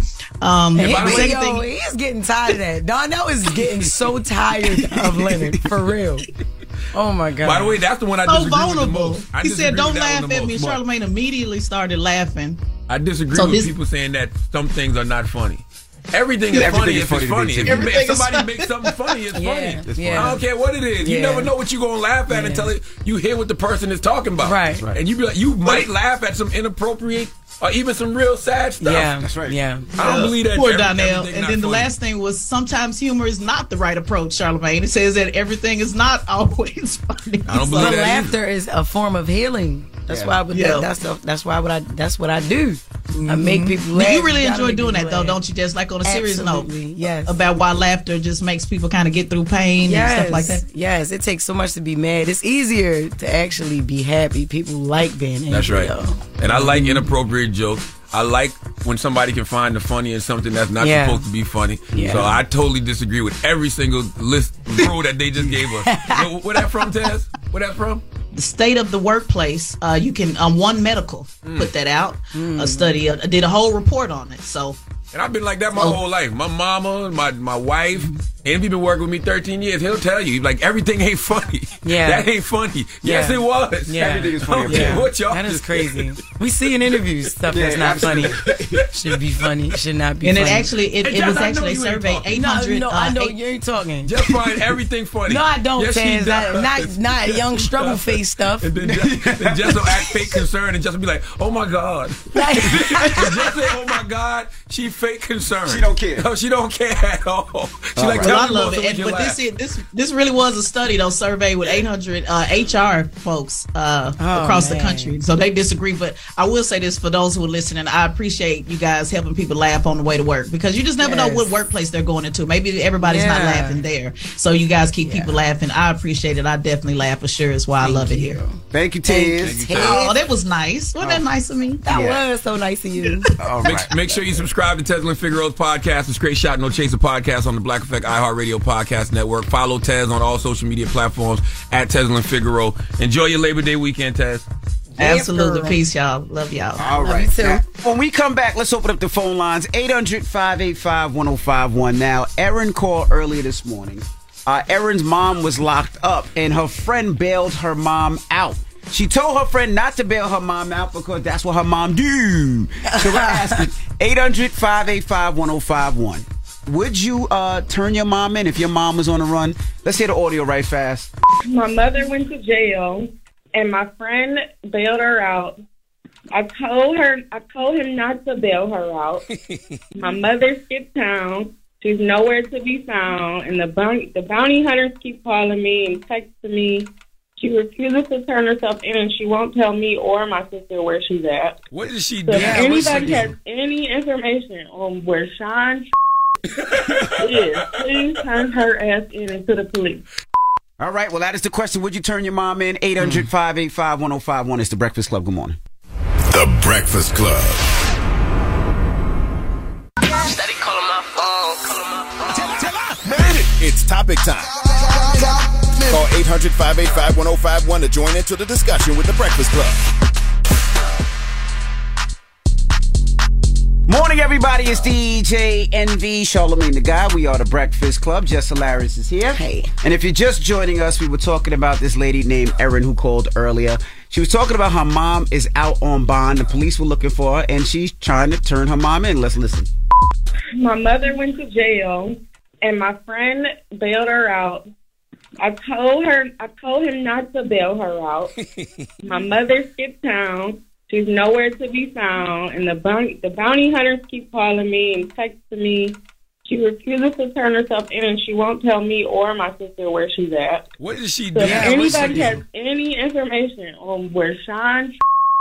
He's getting tired of that. Donnell is getting so tired of Leonard, for real. Oh my God. By the way, that's the one I disagree with the most. He said, don't laugh at me. Charlamagne immediately started laughing. I disagree with people saying that some things are not funny. Everything is funny if it's funny. If somebody makes something funny, it's funny. I don't care what it is. You never know what you're going to laugh at until you hear what the person is talking about. Right. And you be like, you might laugh at some inappropriate or even some real sad stuff. Yeah, that's right. Yeah. I don't believe that. Poor Donnell. And then the last thing was sometimes humor is not the right approach, Charlamagne. It says that everything is not always funny. I don't believe that. Laughter is a form of healing. That's why I would. That's what I do. I make people laugh. You really enjoy doing that, though, don't you? Just like on a serious note, yes. About why laughter just makes people kind of get through pain and stuff like that. Yes, it takes so much to be mad. It's easier to actually be happy. People like being angry. That's right. And I like inappropriate jokes. I like when somebody can find the funny in something that's not supposed to be funny. Yeah. So I totally disagree with every single rule that they just gave us. Where that from, Taz? Where that from? the state of the workplace. You can One Medical put that out. A study did a whole report on it. So. And I've been like that my whole life. My mama, my wife, Envy been working with me 13 years. He'll tell you, like, everything ain't funny. Yeah. That ain't funny. Yes, it was. Yeah. Everything is funny. Okay, what y'all That is just- crazy. We see in interviews stuff that's not funny. Should be funny. Should not be And funny. it actually, it was actually a survey. 800. No, I know you ain't talking. Just find everything funny. No, I don't, Yes, she Taz. does. Not young struggle face stuff. And then Jess will act fake concerned and just be like, oh my God. And Jess say, oh my God, she fake concerned. She don't care. No, she don't care at all. She like, Well, tell I me love more so we it. can But laugh. this really was a study, though, survey with 800 HR folks across the country. So they disagree. But I will say this for those who are listening, I appreciate you guys helping people laugh on the way to work, because you just never know what workplace they're going into. Maybe everybody's not laughing there. So you guys keep people laughing. I appreciate it. I definitely laugh for sure. It's why I love it here. Thank you, Tez. Oh, that was nice. Wasn't that nice of me? That was so nice of you. All Make sure you subscribe to Tez and Figaro's podcast. It's Straight Shot No Chaser podcast on the Black Effect iHeartRadio podcast network. Follow Tez on all social media platforms at Tez and Figaro. Enjoy your Labor Day weekend, Tez. Absolutely. Peace, y'all. Love y'all. All right. Now, when we come back, let's open up the phone lines. 800-585-1051. Now, Erin called earlier this morning. Erin's mom was locked up, and her friend bailed her mom out. She told her friend not to bail her mom out because that's what her mom do. So we're asking 800-585-1051. Would you turn your mom in if your mom was on the run? Let's hear the audio right fast. My mother went to jail, and my friend bailed her out. I told him not to bail her out. My mother skipped town. She's nowhere to be found, and the bounty hunters keep calling me and texting me. She refuses to turn herself in, and she won't tell me or my sister where she's at. What did she So do? if anybody has any information on where Sean is, please turn her ass in into the police. All right, well, that is the question. Would you turn your mom in? 800-585-1051. It's The Breakfast Club. Good morning. The Breakfast Club. Steady calling my phone. It's topic time. Call 800-585-1051 to join into the discussion with The Breakfast Club. Morning, everybody. It's DJ NV, Charlamagne the Guy. We are The Breakfast Club. Jess Hilarious is here. Hey. And if you're just joining us, we were talking about this lady named Erin who called earlier. She was talking about her mom is out on bond. The police were looking for her, and she's trying to turn her mom in. Let's listen. My mother went to jail, and my friend bailed her out. I told him not to bail her out. My mother skipped town. She's nowhere to be found, and the bounty hunters keep calling me and texting me. She refuses to turn herself in, and she won't tell me or my sister where she's at. What did she So do? if anybody has any information on where Sean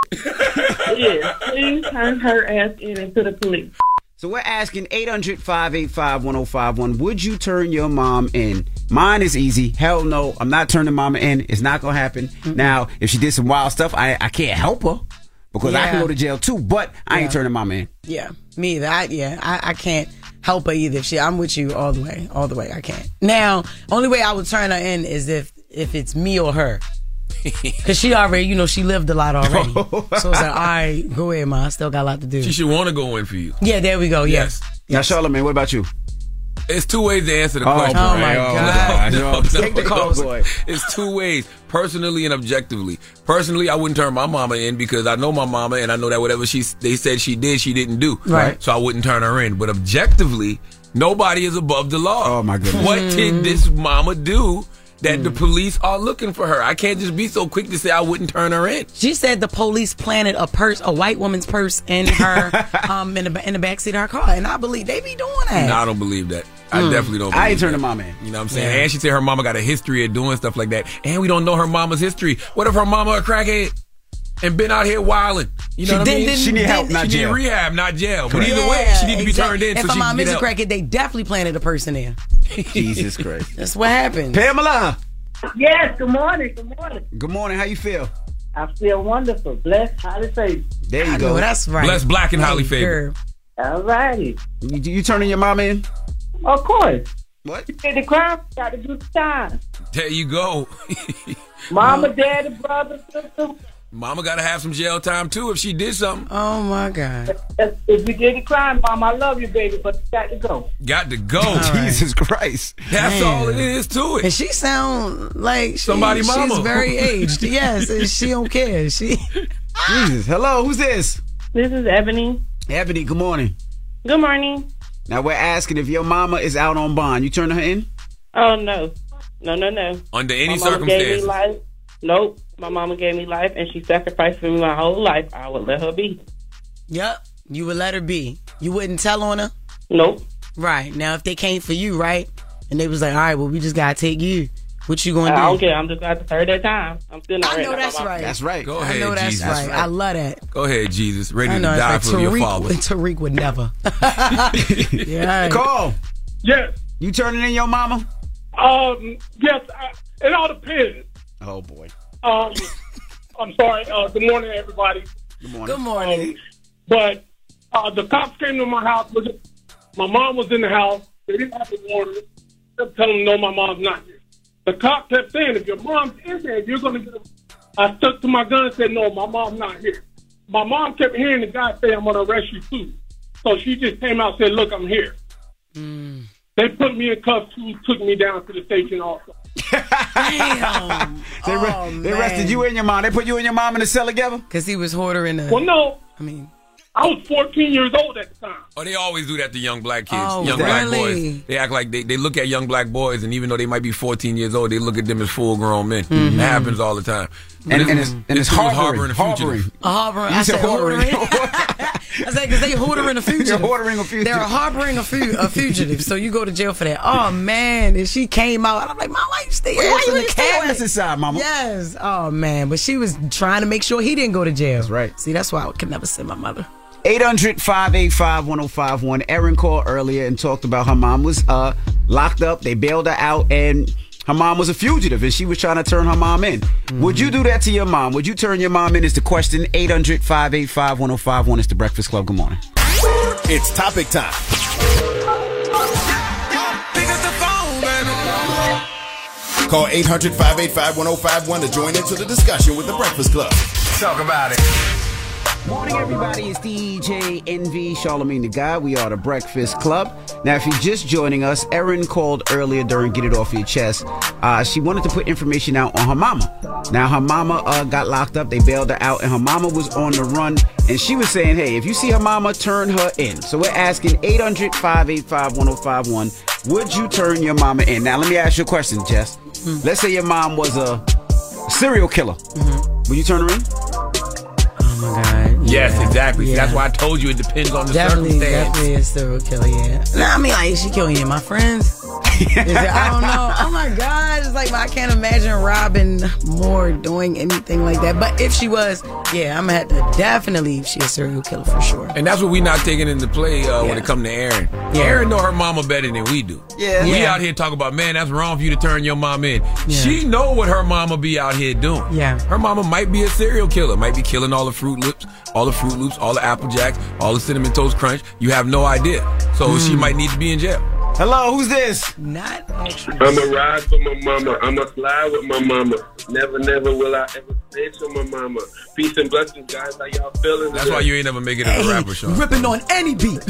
is, please turn her ass in into the police. So we're asking 800-585-1051. Would you turn your mom in? Mine is easy. Hell no. I'm not turning mama in. It's not going to happen. Mm-hmm. Now, if she did some wild stuff, I can't help her because I can go to jail too, but I ain't turning mama in. Yeah, me either. I can't help her either. I'm with you all the way. I can't. Now, only way I would turn her in is if it's me or her. Because she already, she lived a lot already. So it's like, all right, go ahead, ma. I still got a lot to do. She should want to go in for you. Yeah, there we go. Yes. Now, Charlamagne, what about you? It's two ways to answer the question. Oh, my God. No, Take the call, boy. It's two ways, personally and objectively. Personally, I wouldn't turn my mama in because I know my mama and I know that whatever they said she did, she didn't do. Right. So I wouldn't turn her in. But objectively, nobody is above the law. Oh, my goodness. What did this mama do that the police are looking for her? I can't just be so quick to say I wouldn't turn her in. She said the police planted a white woman's purse in her in the backseat of her car, and I believe they be doing that. No, I don't believe that. I definitely don't believe I ain't turning that. mama in. You know what I'm saying? Yeah. And she said her mama got a history of doing stuff like that, and we don't know her mama's history. What if her mama a crackhead and been out here wilding? You know what I mean? She need help, not jail. She need rehab, not jail. But either way, she need to be turned in. If so her mom is a help. crackhead, they definitely planted a person there. Jesus Christ. That's what happened. Pamela. Yes, good morning. Good morning. How you feel? I feel wonderful. Blessed, highly favored. There you go. Know, that's right. Blessed, black, and highly favored. All righty. You turning your mama in? Of course. What? You did the crime, got to do the time. There you go. Mama, daddy, brother, sister. Mama got to have some jail time, too, if she did something. Oh, my God. If you did the crime, Mom, I love you, baby, but you got to go. Got to go. Jesus Christ. That's all it is to it. And she sound like somebody mama. She's very aged. Yes, and she don't care. Jesus. Hello, who's this? This is Ebony. Ebony, good morning. Good morning. Now, we're asking if your mama is out on bond. You turn her in? Oh, no. No. Under any my mama circumstances. gave me life. Nope. My mama gave me life, and she sacrificed for me my whole life. I would let her be. Yep. You would let her be. You wouldn't tell on her? Nope. Right. Now, if they came for you, right? And they was like, all right, well, we just got to take you. What you going to do? I don't care. I'm just going to serve that time. I'm still not I know ready. that's right. That's right. Go ahead, I know that's Jesus. right. I love that. Go ahead, Jesus. Ready I to know die it's for like your father. Tariq would never. Yeah. Right. Call. Yes. You turning in your mama? Yes. It all depends. Oh, boy. I'm sorry. Good morning, everybody. Good morning. Good morning. But the cops came to my house. My mom was in the house. They didn't have the warrant. They kept telling them, no, my mom's not here. The cop kept saying, if your mom's in there, you're going to get her. I stuck to my gun and said, no, my mom's not here. My mom kept hearing the guy say, I'm going to arrest you too. So she just came out and said, look, I'm here. They put me in cuffs too, took me down to the station also. Damn. They arrested you and your mom. They put you and your mom in the cell together? Because he was ordering the... Well, no. I mean... I was 14 years old at the time. Oh, they always do that to young black kids. Oh, young black really? boys. They act like they look at young black boys, and even though they might be 14 years old, they look at them as full-grown men. Mm-hmm. That happens all the time. And it's harboring. a fugitive. Harboring. You I said said hoardering. I said because they hoardering a fugitive. You're hoardering a fugitive. They're harboring a fugitive. So you go to jail for that. Oh man! And she came out, and I'm like, Mom, why you stay Why you in the stay cabinet? inside, Mama? Yes. Oh man! But she was trying to make sure he didn't go to jail. That's right. See, that's why I could never send my mother. 800-585-1051. Erin called earlier and talked about her mom was locked up. They bailed her out, and her mom was a fugitive, and she was trying to turn her mom in. Would you do that to your mom? Would you turn your mom in? Is the question. 800-585-1051. It's the Breakfast Club. Good morning. It's topic time. Call 800-585-1051 to join into the discussion with the Breakfast Club. Talk about it. Morning, everybody. It's DJ NV, Charlamagne the God. We are the Breakfast Club. Now, if you're just joining us, Erin called earlier during Get It Off Your Chest. She wanted to put information out on her mama. Now, her mama got locked up. They bailed her out, and her mama was on the run. And she was saying, hey, if you see her mama, turn her in. So we're asking 800-585-1051, would you turn your mama in? Now, let me ask you a question, Jess. Let's say your mom was a serial killer. Would you turn her in? Oh my God. Yes, exactly. Yeah. That's why I told you it depends on the Definitely circumstance. a serial killer, yeah. Nah, I mean, like, is she killing any of my friends? I don't know. Oh my God. It's like, I can't imagine Robin Moore doing anything like that. But if she was, yeah, I'm going to have to definitely, if she's a serial killer for sure. And that's what we not taking into play when it comes to Erin. Yeah. Erin know her mama better than we do. Yeah. We out here talking about, man, that's wrong for you to turn your mom in. Yeah. She know what her mama be out here doing. Yeah. Her mama might be a serial killer, might be killing all the Fruit Loops, all the Apple Jacks, all the Cinnamon Toast Crunch. You have no idea. So she might need to be in jail. Hello, who's this? Not actually. I'ma ride for my mama. I'ma slide with my mama. Never will I ever snitch on my mama. Peace and blessings, guys. How y'all feeling? That's why you ain't never make it as a rapper, Sean. Ripping on any beat.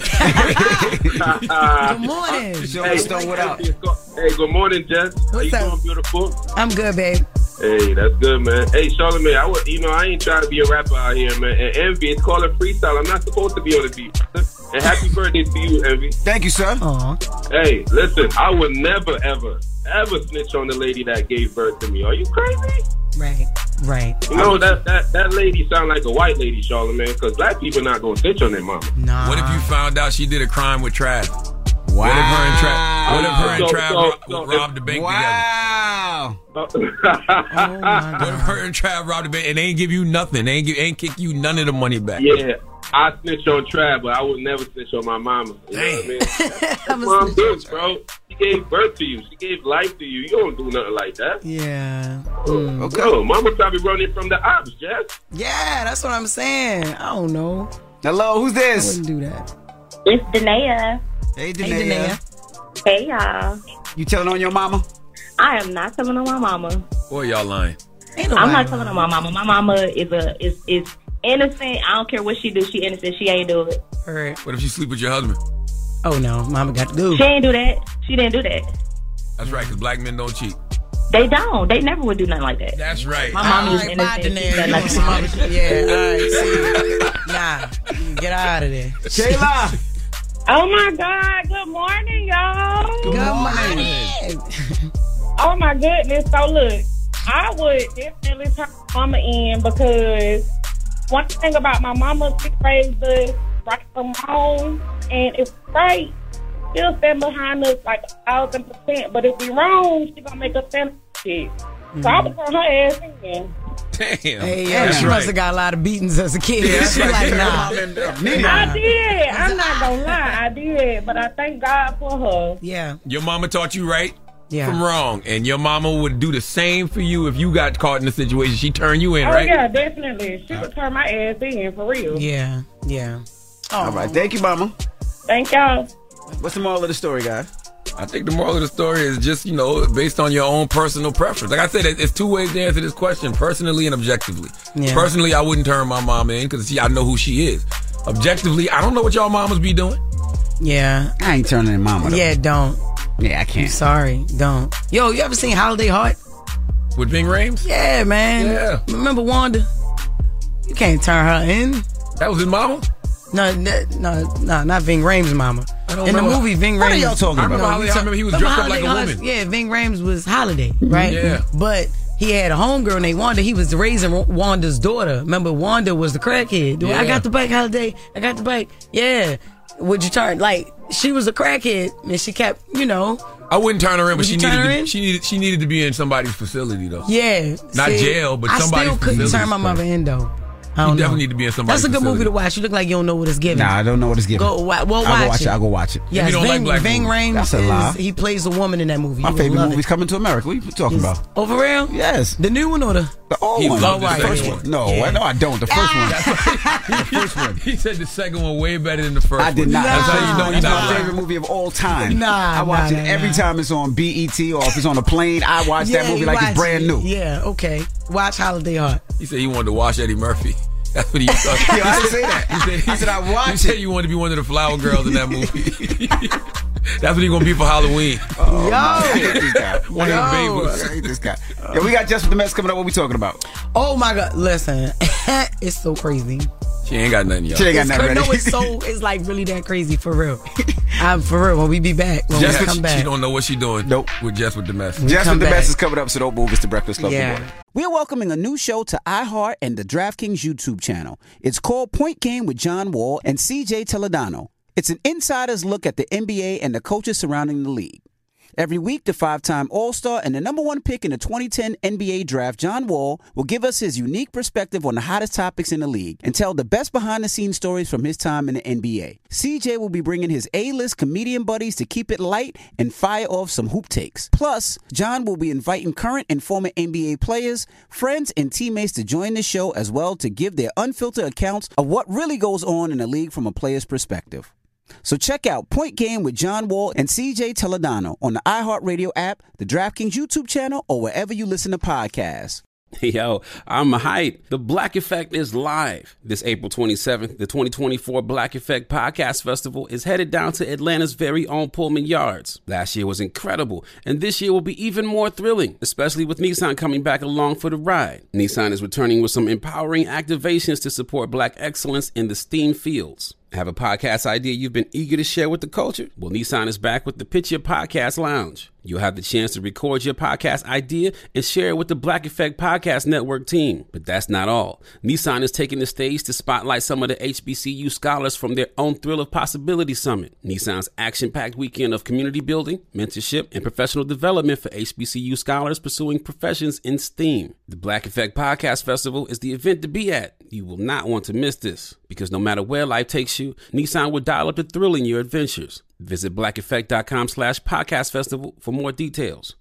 Good morning. What up? Hey, good morning, Jess. How you doing, beautiful? I'm good, babe. Hey, that's good, man. Hey, Charlamagne, I ain't trying to be a rapper out here, man. And Envy, it's called a freestyle. I'm not supposed to be on the beat. And happy birthday to you, Envy. Thank you, sir. Aww. Hey, listen, I would never, ever snitch on the lady that gave birth to me. Are you crazy? Right. You know, that lady sound like a white lady, Charlamagne, because black people not going to snitch on their mama. Nah. What if you found out she did a crime with Trav? Wow. What if her and Trav robbed the bank together? Oh What if her and Trav robbed the bank and they ain't give you nothing? They ain't kick you none of the money back. Yeah, I snitch on Trav, but I would never snitch on my mama. You know what I mean? That's mom good, bro. She gave birth to you. She gave life to you. You don't do nothing like that. Yeah. Okay. Oh, mama probably running from the ops, Jess. Yeah, that's what I'm saying. I don't know. Hello, who's this? I wouldn't do that. It's Danae. Hey, Danae. Hey, y'all. You telling on your mama? I am not telling on my mama. Boy, y'all lying. I'm not telling on my mama. My mama is innocent. I don't care what she do. She innocent. She ain't do it. All right. What if you sleep with your husband? Oh, no. Mama got to do. She ain't do that. She didn't do that. That's right, because black men don't cheat. They don't. They never would do nothing like that. That's right. My mama is innocent. Yeah, all right. See, nah, get out of there. Shayla. Oh my God! Good morning, y'all. Good morning. Oh my goodness! So look, I would definitely turn my mama in because one thing about my mama, she raised us right from home, and if right, she'll stand behind us like 1,000%. But if we wrong, she gonna make us stand shit. So I would turn her ass in. Damn. Hey, yeah, she must have got a lot of beatings as a kid. Yeah, She like, nah. I did. I'm not gonna lie, I did. But I thank God for her. Yeah. Your mama taught you right from wrong, and your mama would do the same for you if you got caught in a situation. She turned you in, Oh right? yeah, definitely. She would turn my ass in for real. Yeah. All right. Thank you, mama. Thank y'all. What's the moral of the story, guys? I think the moral of the story is just, based on your own personal preference. Like I said, it's two ways to answer this question, personally and objectively. Yeah. Personally, I wouldn't turn my mom in because I know who she is. Objectively, I don't know what y'all mamas be doing. Yeah. I ain't turning in mama, though. Yeah, don't. Yeah, I can't. I'm sorry, don't. Yo, you ever seen Holiday Heart? With Ving Rhames? Yeah, man. Yeah. Remember Wanda? You can't turn her in. That was his mama? No, not Ving Rhames' mama. In the movie, Ving Rhames. What are y'all talking about? I remember he was dressed up like a woman. Yeah, Ving Rhames was Holiday, right? Yeah. But he had a homegirl named Wanda. He was raising Wanda's daughter. Remember, Wanda was the crackhead. Yeah. I got the bike, Holiday. I got the bike. Yeah. Would you turn, she was a crackhead, and she kept, I wouldn't turn her in, but Would you turn her in? she needed to be in somebody's facility though. Yeah. Not jail, but somebody's I still couldn't facility. turn my mother in, though. I You don't know. definitely need to be in somebody's That's a good facility. movie to watch. You look like you don't know what it's giving. Nah, I don't know what it's giving. Go watch it. I'll go watch it. Yes, you don't like black Ving movies. Rhames That's a lie. he plays a woman in that movie. My You will favorite love movie's it. Coming to America. What are you talking about? Oh, for real? Yes. The new one or the old He one? loved the The first second one. one. No, Yeah. no, I don't. The first one. The first one. He said the second one way better than the first one. I did not. That's how you know That's you're my not favorite movie of all time. Nah, I watch nah, it every time it's on BET or if it's on a plane. I watch that movie you like watch it's brand it. new. Yeah, okay. Watch Holiday Heart. He said he wanted to watch Eddie Murphy. That's what he thought. Yo, I didn't say that. I said I watched You said you wanted to be one of the flower girls in that movie. That's what he's going to be for Halloween. Oh, I hate this guy. One of the babies. I hate this guy. Yo, we got Just with the Mess coming up. What we talking about? Oh my God! Listen, it's so crazy. She ain't got nothing, y'all. She ain't got nothing ready. No, it's like really that crazy for real. For real. When we be back, when Just we come back, She don't know what she doing. Nope. With Just with the Mess. Just with the Mess is coming up, so don't move. It's the Breakfast Club. Yeah. We're welcoming a new show to iHeart and the DraftKings YouTube channel. It's called Point Game with John Wall and CJ Toledano. It's an insider's look at the NBA and the coaches surrounding the league. Every week, the 5-time All-Star and the number one pick in the 2010 NBA Draft, John Wall, will give us his unique perspective on the hottest topics in the league and tell the best behind-the-scenes stories from his time in the NBA. CJ will be bringing his A-list comedian buddies to keep it light and fire off some hoop takes. Plus, John will be inviting current and former NBA players, friends, and teammates to join the show as well to give their unfiltered accounts of what really goes on in the league from a player's perspective. So check out Point Game with John Wall and CJ Toledano on the iHeartRadio app, the DraftKings YouTube channel, or wherever you listen to podcasts. Yo, I'm hyped. The Black Effect is live. This April 27th, the 2024 Black Effect Podcast Festival is headed down to Atlanta's very own Pullman Yards. Last year was incredible, and this year will be even more thrilling, especially with Nissan coming back along for the ride. Nissan is returning with some empowering activations to support Black excellence in the STEAM fields. Have a podcast idea you've been eager to share with the culture? Well, Nissan is back with the Pitch Your Podcast Lounge. You'll have the chance to record your podcast idea and share it with the Black Effect Podcast Network team. But that's not all. Nissan is taking the stage to spotlight some of the HBCU scholars from their own Thrill of Possibility Summit. Nissan's action-packed weekend of community building, mentorship, and professional development for HBCU scholars pursuing professions in STEAM. The Black Effect Podcast Festival is the event to be at. You will not want to miss this, because no matter where life takes you, Nissan will dial up the thrill in your adventures. Visit blackeffect.com/podcast festival for more details.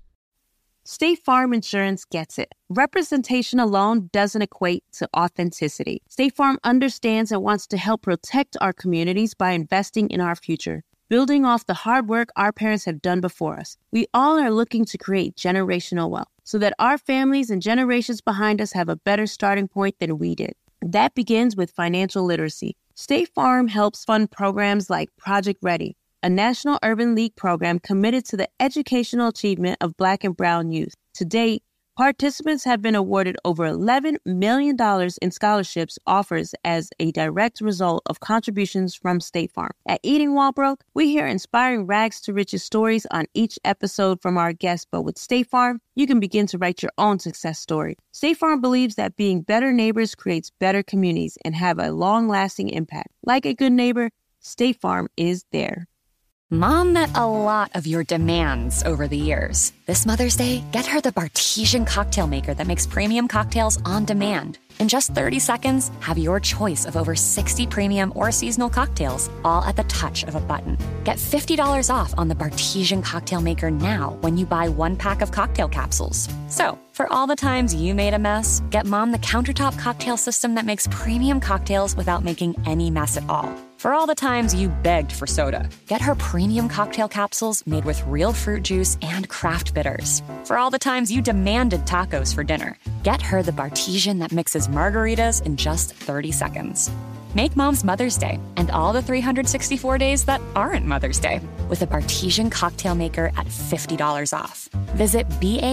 State Farm Insurance gets it. Representation alone doesn't equate to authenticity. State Farm understands and wants to help protect our communities by investing in our future, building off the hard work our parents have done before us. We all are looking to create generational wealth so that our families and generations behind us have a better starting point than we did. That begins with financial literacy. State Farm helps fund programs like Project Ready, a National Urban League program committed to the educational achievement of Black and Brown youth. To date, participants have been awarded over $11 million in scholarships offers as a direct result of contributions from State Farm. At Eating While Broke, we hear inspiring rags to riches stories on each episode from our guests, but with State Farm, you can begin to write your own success story. State Farm believes that being better neighbors creates better communities and have a long-lasting impact. Like a good neighbor, State Farm is there. Mom met a lot of your demands over the years. This Mother's Day, get her the Bartesian cocktail maker that makes premium cocktails on demand. In just 30 seconds, have your choice of over 60 premium or seasonal cocktails, all at the touch of a button. Get $50 off on the Bartesian cocktail maker now when you buy 1 pack of cocktail capsules. So, for all the times you made a mess, get Mom the countertop cocktail system that makes premium cocktails without making any mess at all. For all the times you begged for soda, get her premium cocktail capsules made with real fruit juice and craft bitters. For all the times you demanded tacos for dinner, get her the Bartesian that mixes margaritas in just 30 seconds. Make Mom's Mother's Day and all the 364 days that aren't Mother's Day with a Bartesian cocktail maker at $50 off. Visit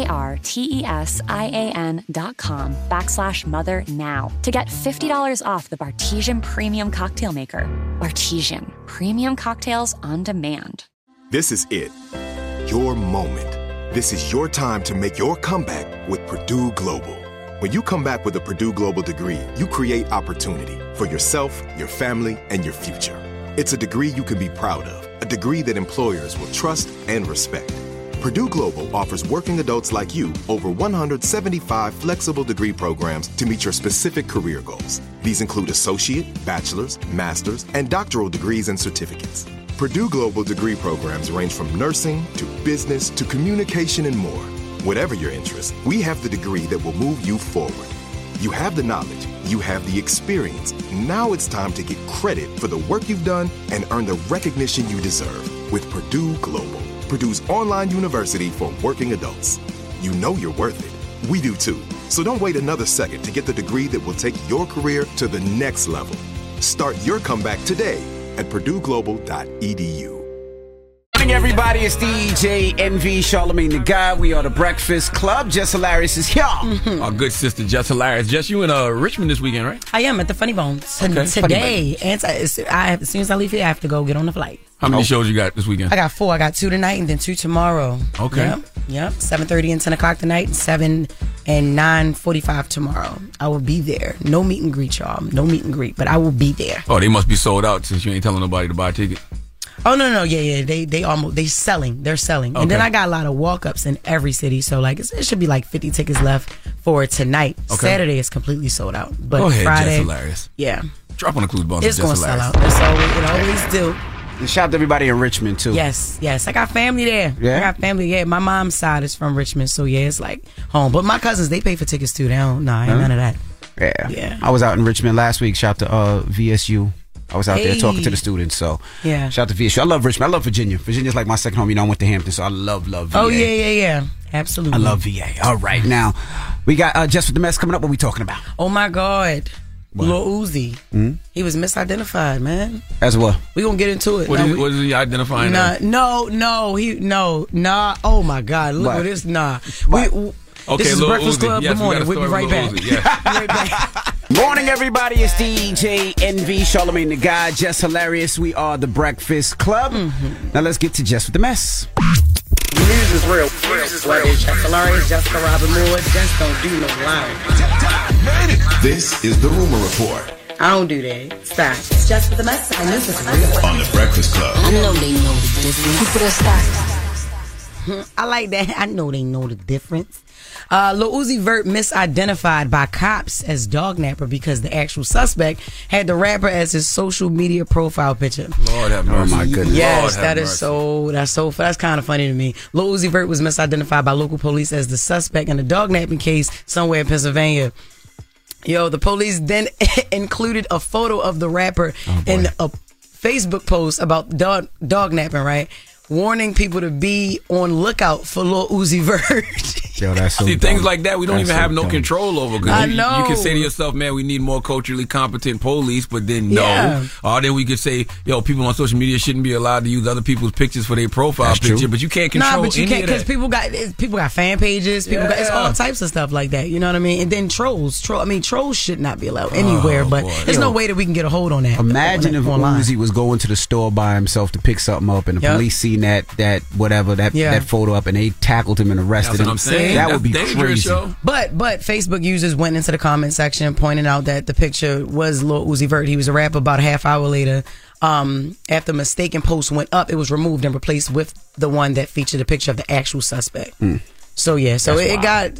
BARTESIAN.com/mother now to get $50 off the Bartesian Premium Cocktail Maker. Bartesian, premium cocktails on demand. This is it. Your moment. This is your time to make your comeback with Purdue Global. When you come back with a Purdue Global degree, you create opportunity for yourself, your family, and your future. It's a degree you can be proud of, a degree that employers will trust and respect. Purdue Global offers working adults like you over 175 flexible degree programs to meet your specific career goals. These include associate, bachelor's, master's, and doctoral degrees and certificates. Purdue Global degree programs range from nursing to business to communication and more. Whatever your interest, we have the degree that will move you forward. You have the knowledge, you have the experience. Now it's time to get credit for the work you've done and earn the recognition you deserve with Purdue Global, Purdue's online university for working adults. You know you're worth it. We do too. So don't wait another second to get the degree that will take your career to the next level. Start your comeback today at purdueglobal.edu. Morning, everybody. It's DJ NV, Charlamagne the God. We are the Breakfast Club. Jess Hilarious is here. Our good sister, Jess Hilarious. Jess, you in Richmond this weekend, right? I am at the Funny Bones today. And as soon as I leave here, I have to go get on the flight. How many shows you got this weekend? I got 4. I got 2 tonight and then 2 tomorrow. Okay. Yep. 7:30 and 10 o'clock tonight, and 7 and 9:45 tomorrow. I will be there. No meet and greet, y'all. No meet and greet, but I will be there. Oh, they must be sold out since you ain't telling nobody to buy a ticket. Oh no, yeah. They selling. They're selling. Okay. And then I got a lot of walk-ups in every city, so like it should be like 50 tickets left for tonight. Okay. Saturday is completely sold out. But go ahead, Friday, Jess Hilarious. Yeah. Drop on the clues bonus. It's going to sell out. That's all it always do. And shout out to everybody in Richmond too. Yes. I got family there. Yeah. I got family. Yeah, my mom's side is from Richmond, so yeah, it's like home. But my cousins, they pay for tickets too. They don't. Nah, ain't none of that. Yeah. I was out in Richmond last week. Shout out to VSU. I was out there talking to the students, so yeah. Shout out to VSU. I love Richmond. I love Virginia. Virginia's like my second home. You know, I went to Hampton, so I love VA. Oh yeah. Absolutely. I love VA. All right, now we got Just with the Mess coming up. What are we talking about? Oh my God. Lil Uzi. He was misidentified, man. As what? We gonna get into it. What is he identifying as? No. Oh my God. Look at this. Nah. Okay, this is Lil Breakfast Uzi. Club. Yes, Good morning. We'll be right back. Right back. Morning, everybody. It's DJ NV, Charlamagne the God, Jess Hilarious. We are the Breakfast Club. Now let's get to Just with the Mess. News is real. Jess Hilarious, Jessica Robin Moore. Just don't do no lying. This is the Rumor Report. I don't do that. Stop. It's Just with the Mess. I know this is real. On the Breakfast Club. I know they know the difference. People that stop. I like that. I know they know the difference. Lil Uzi Vert misidentified by cops as Dog Napper because the actual suspect had the rapper as his social media profile picture. Lord have mercy. Oh my goodness. Yes, that's kind of funny to me. Lil Uzi Vert was misidentified by local police as the suspect in the dog napping case somewhere in Pennsylvania. The police then included a photo of the rapper in a Facebook post about dog napping, right? Warning people to be on lookout for Lil Uzi Vert. Yo, that's so things like that we don't even have no control over. I know. You can say to yourself, man, we need more culturally competent police, but then no. Yeah. Or then we could say, yo, people on social media shouldn't be allowed to use other people's pictures for their profile picture, but you can't control but you any can't, of that. because people got fan pages, it's all types of stuff like that. You know what I mean? And then trolls should not be allowed anywhere. But there's no way that we can get a hold on that. Imagine if Uzi was going to the store by himself to pick something up, and the police seen that photo up, and they tackled him and arrested him. What I'm saying. That would be crazy. But Facebook users went into the comment section pointing out that the picture was Lil Uzi Vert. He was a rapper. About a half hour later, after mistaken post went up, it was removed and replaced with the one that featured a picture of the actual suspect. So it got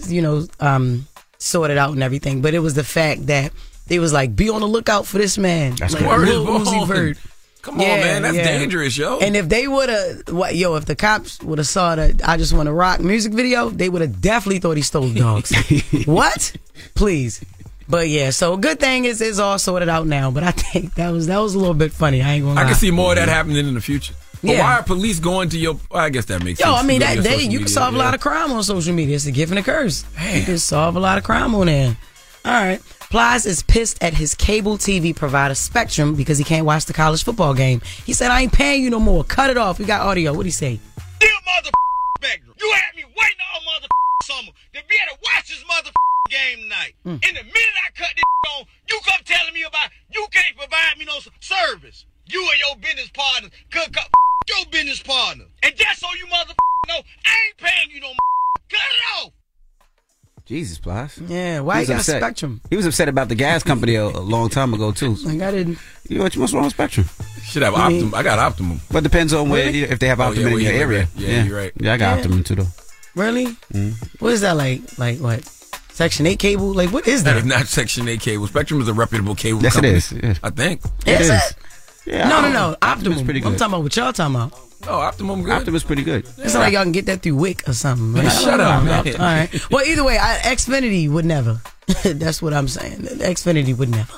sorted out and everything. But it was the fact that they was like, be on the lookout for this man. That's like, Lil Uzi Vert. Come on, man. That's dangerous, yo. And if they would have, if the cops would have saw the I Just Want to Rock music video, they would have definitely thought he stole dogs. What? Please. But yeah, so good thing is it's all sorted out now. But I think that was a little bit funny. I ain't gonna lie. I can see more of that happening in the future. But why are police going to your... I guess that makes sense. I mean, you can solve a lot of crime on social media. It's a gift and a curse. You can solve a lot of crime on there. All right. Plies is pissed at his cable TV provider Spectrum because he can't watch the college football game. He said, I ain't paying you no more. Cut it off. We got audio. What'd he say? Dear mother Spectrum, you had me waiting all mother summer to be able to watch this mother game tonight. And the minute I cut this on, you come telling me about you can't provide me no service. You and your business partner could your business partner. And just so you mother know, I ain't paying you no cut it off. Jesus, Plies. Yeah, why you got Spectrum? He was upset about the gas company a long time ago, too. Like, I didn't... What's wrong with Spectrum? Should have Optimum. I got Optimum. But depends on where, if they have Optimum in your area. Yeah, you're right. Yeah, I got Optimum, too, though. Really? What is that like? Like what? Section 8 cable? Like, what is that? That is not Section 8 cable. Spectrum is a reputable cable yes, company. Yes, it is. Yeah. I think. Is it? Yeah. No. Optimum's pretty good. I'm talking about what y'all talking about. Oh, Optimum good. Optimum's pretty good. It's like y'all can get that through Wick or something. Right? Shut up, man. All right. Well, either way, Xfinity would never. That's what I'm saying. Xfinity would never.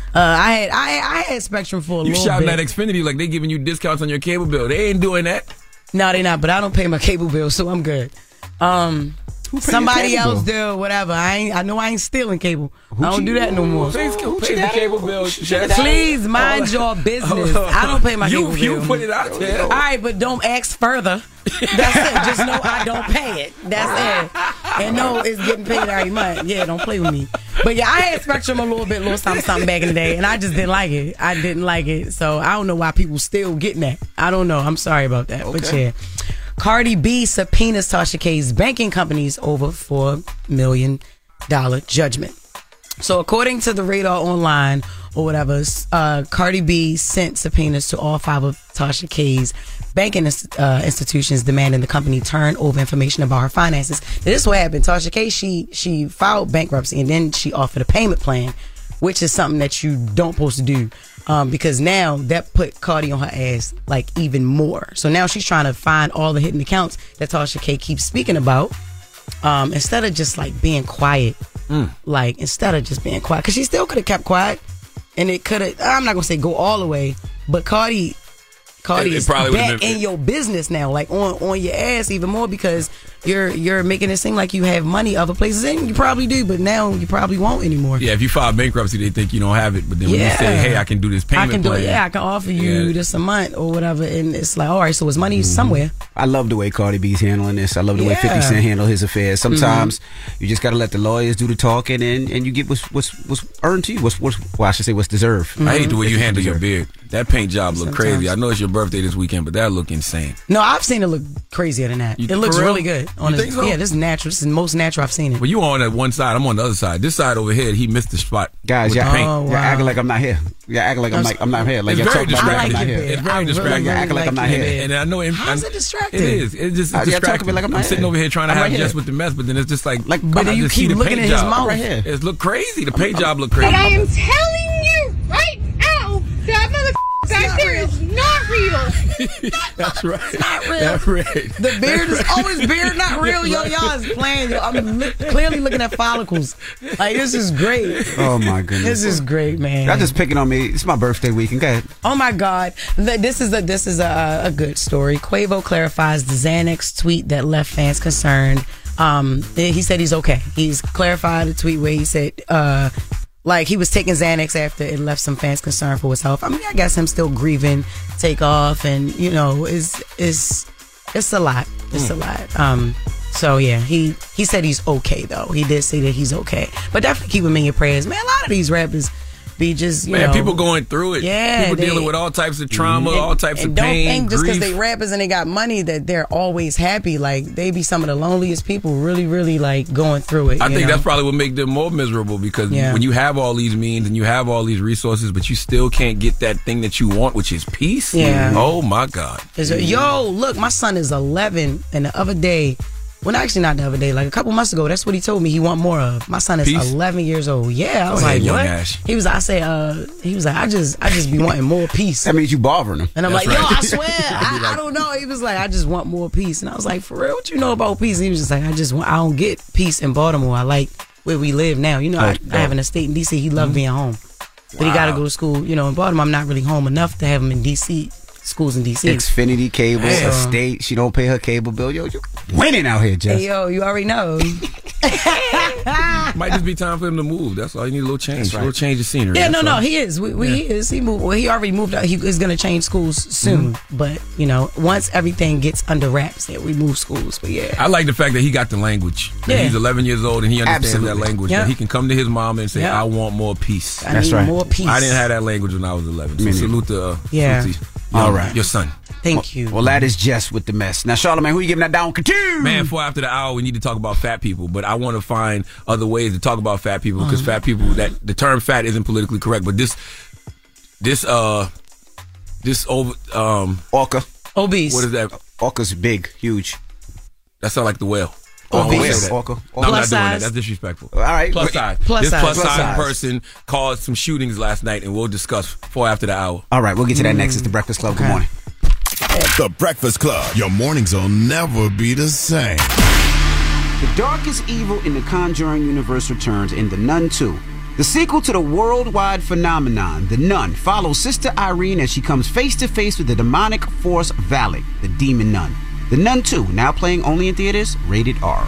I had Spectrum for a little bit. You shouting at Xfinity like they giving you discounts on your cable bill. They ain't doing that. No, they not. But I don't pay my cable bill, so I'm good. Somebody else do whatever. I know I ain't stealing cable. I don't do that no more. Who pays the cable bill? Please mind your business. I don't pay my cable bill. You put it out there. All right, but don't ask further. That's it. Just know I don't pay it. That's it. And no, it's getting paid every month. Yeah, don't play with me. But yeah, I had Spectrum a little something back in the day, and I just didn't like it. I didn't like it. So I don't know why people still getting that. I don't know. I'm sorry about that. Okay. But yeah. Cardi B subpoenas Tasha K's banking companies over $4 million judgment. So according to the Radar Online or whatever, Cardi B sent subpoenas to all 5 of Tasha K's banking institutions demanding the company turn over information about her finances. Now, this is what happened. Tasha K, she filed bankruptcy and then she offered a payment plan, which is something that you don't supposed to do. Because now that put Cardi on her ass like even more. So now she's trying to find all the hidden accounts that Tasha K keeps speaking about. Instead of just like being quiet, because she still could have kept quiet, and it could have. I'm not gonna say go all the way, but Cardi is back in your business now, like on your ass even more because you're making it seem like you have money other places, and you probably do, but now you probably won't anymore. Yeah, if you file bankruptcy, they think you don't have it, but then when you say, "Hey, I can do this payment plan," I can offer you this a month or whatever, and it's like, all right, so it's money somewhere. I love the way Cardi B's handling this. I love the way 50 Cent handle his affairs. Sometimes you just got to let the lawyers do the talking, and you get what's earned to you. What's deserved. I hate the way you handle your beard. That paint job look crazy. I know it's your birthday this weekend, but that look insane. No, I've seen it look crazier than that. It looks really good. You think so? Yeah, this is natural. This is the most natural I've seen it. Well, you on that one side. I'm on the other side. This side over here, he missed the spot. Guys, with the paint. You're acting like I'm not here. You're acting like I'm not here. Like it's you're very talking about I'm not here. It's very distracting. You're acting like I'm not here. And I know how's it distracting? It is. It's just distracting. Like I'm sitting over here trying to have jest with the mess, but then it's just like but then you keep looking at his mouth right here. It look crazy. The paint job look crazy. But I am telling you right now, that motherfucker back there is not real. That's right. It's not real. That's right. The beard is always beard, not real. Yo, y'all is playing. Yo, I'm clearly looking at follicles. Like, this is great. Oh, my goodness. This is great, man. Y'all just picking on me. It's my birthday weekend. Go ahead. Oh, my God. This is a good story. Quavo clarifies the Xanax tweet that left fans concerned. He said he's okay. He's clarified a tweet where he said, like he was taking Xanax after it left some fans concerned for his health. I mean, I guess him still grieving, take off, and you know, it's a lot. It's a lot. So yeah, he said he's okay though. He did say that he's okay, but definitely keep him in your prayers, man. A lot of these rappers be just, you know, people going through it. Yeah, people dealing with all types of trauma, all types of don't pain. Think just because grief. they rappers and they got money that they're always happy. Like they be some of the loneliest people, really, really like going through it. I think that's probably what makes them more miserable because when you have all these means and you have all these resources, but you still can't get that thing that you want, which is peace. Yeah. Oh my God. Yo, look, my son is 11, and the other day. Well, actually, not the other day. Like a couple months ago, that's what he told me he want more of. My son is 11 years old. Yeah, I was like, what? Ash. He was like, I just be wanting more peace. That means you bothering him. And I'm That's like, right. yo, I swear, I don't know. He was like, I just want more peace. And I was like, for real, what you know about peace? And he was just like, I don't get peace in Baltimore. I like where we live now. You know, I have an estate in D.C. He loved being home. But he got to go to school. You know, in Baltimore, I'm not really home enough to have him in D.C. Schools in D.C. Xfinity cable, estate. She don't pay her cable bill. Yo, you winning out here, Jess. Hey, yo, you already know. Might just be time for him to move. That's all. You need a little change. A little change of scenery. Yeah, no, he is. He is. He moved. Well, he already moved out. He is going to change schools soon. But, you know, once everything gets under wraps, we move schools. But yeah. I like the fact that he got the language. Yeah. He's 11 years old and he understands that language. Yep. He can come to his mom and say, I want more peace. That's right. More peace. I didn't have that language when I was 11. So salute to all right. Your son. Thank you. Well, that is Jess with the mess. Now, Charlamagne, who you giving that down to? Man, before after the hour, we need to talk about fat people, but I want to find other ways to talk about fat people because fat people, that the term fat isn't politically correct, but this orca. Obese. What is that? Orca's big, huge. That sounds like the whale. Obese. Orca. No, I'm not doing that. That's disrespectful. All right. Plus size. Plus size person caused some shootings last night, and we'll discuss before after the hour. All right, we'll get to that next. It's the Breakfast Club. Good morning. The Breakfast Club. Your mornings will never be the same. The darkest evil in the Conjuring universe returns in The Nun 2. The sequel to the worldwide phenomenon, The Nun, follows Sister Irene as she comes face to face with the demonic force Valak, the demon nun. The Nun 2, now playing only in theaters, rated R.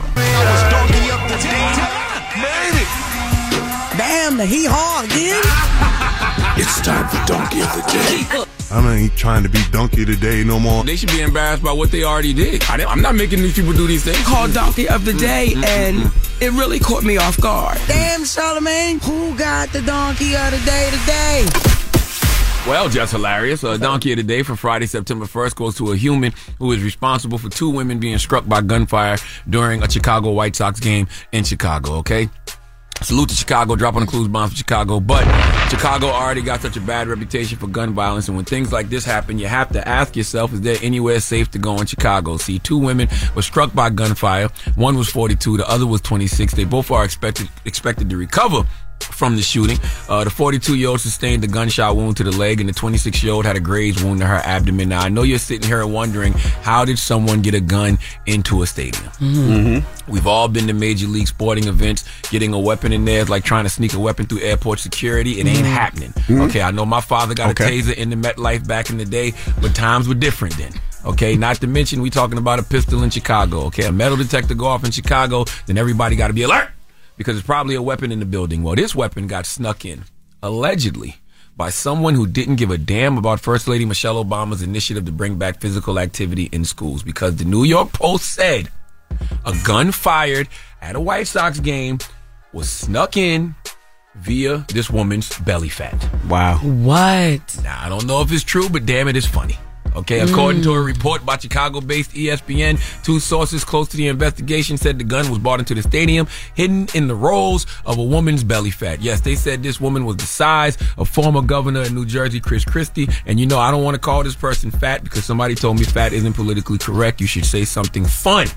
Damn, the hee-haw again. It's time for Donkey of the Day. I ain't trying to be donkey today no more. They should be embarrassed by what they already did. I'm not making these people do these things. Called Donkey of the Day, and it really caught me off guard. Damn, Charlamagne, who got the Donkey of the Day today? Well, just hilarious. Donkey of the Day for Friday, September 1st goes to a human who is responsible for 2 women being struck by gunfire during a Chicago White Sox game in Chicago, okay? Salute to Chicago, drop on the clues bomb for Chicago, but Chicago already got such a bad reputation for gun violence, and when things like this happen, you have to ask yourself, is there anywhere safe to go in Chicago? See, 2 women were struck by gunfire. One was 42, the other was 26. They both are expected to recover from the shooting. The 42-year-old sustained a gunshot wound to the leg, and the 26-year-old had a grazed wound to her abdomen. Now, I know you're sitting here wondering, how did someone get a gun into a stadium? Mm-hmm. We've all been to Major League sporting events. Getting a weapon in there is like trying to sneak a weapon through airport security. It ain't happening. Okay, I know my father got a taser in the MetLife back in the day, but times were different then. Okay, not to mention we talking about a pistol in Chicago. Okay, a metal detector go off in Chicago, then everybody got to be alert, because there's probably a weapon in the building. Well, this weapon got snuck in, allegedly, by someone who didn't give a damn about First Lady Michelle Obama's initiative to bring back physical activity in schools, because the New York Post said a gun fired at a White Sox game was snuck in via this woman's belly fat. Wow. What? Now, I don't know if it's true, but damn it, it's funny. Okay, according to a report by Chicago-based ESPN, 2 sources close to the investigation said the gun was brought into the stadium, hidden in the rolls of a woman's belly fat. Yes, they said this woman was the size of former governor of New Jersey, Chris Christie. And you know, I don't want to call this person fat because somebody told me fat isn't politically correct. You should say something fun,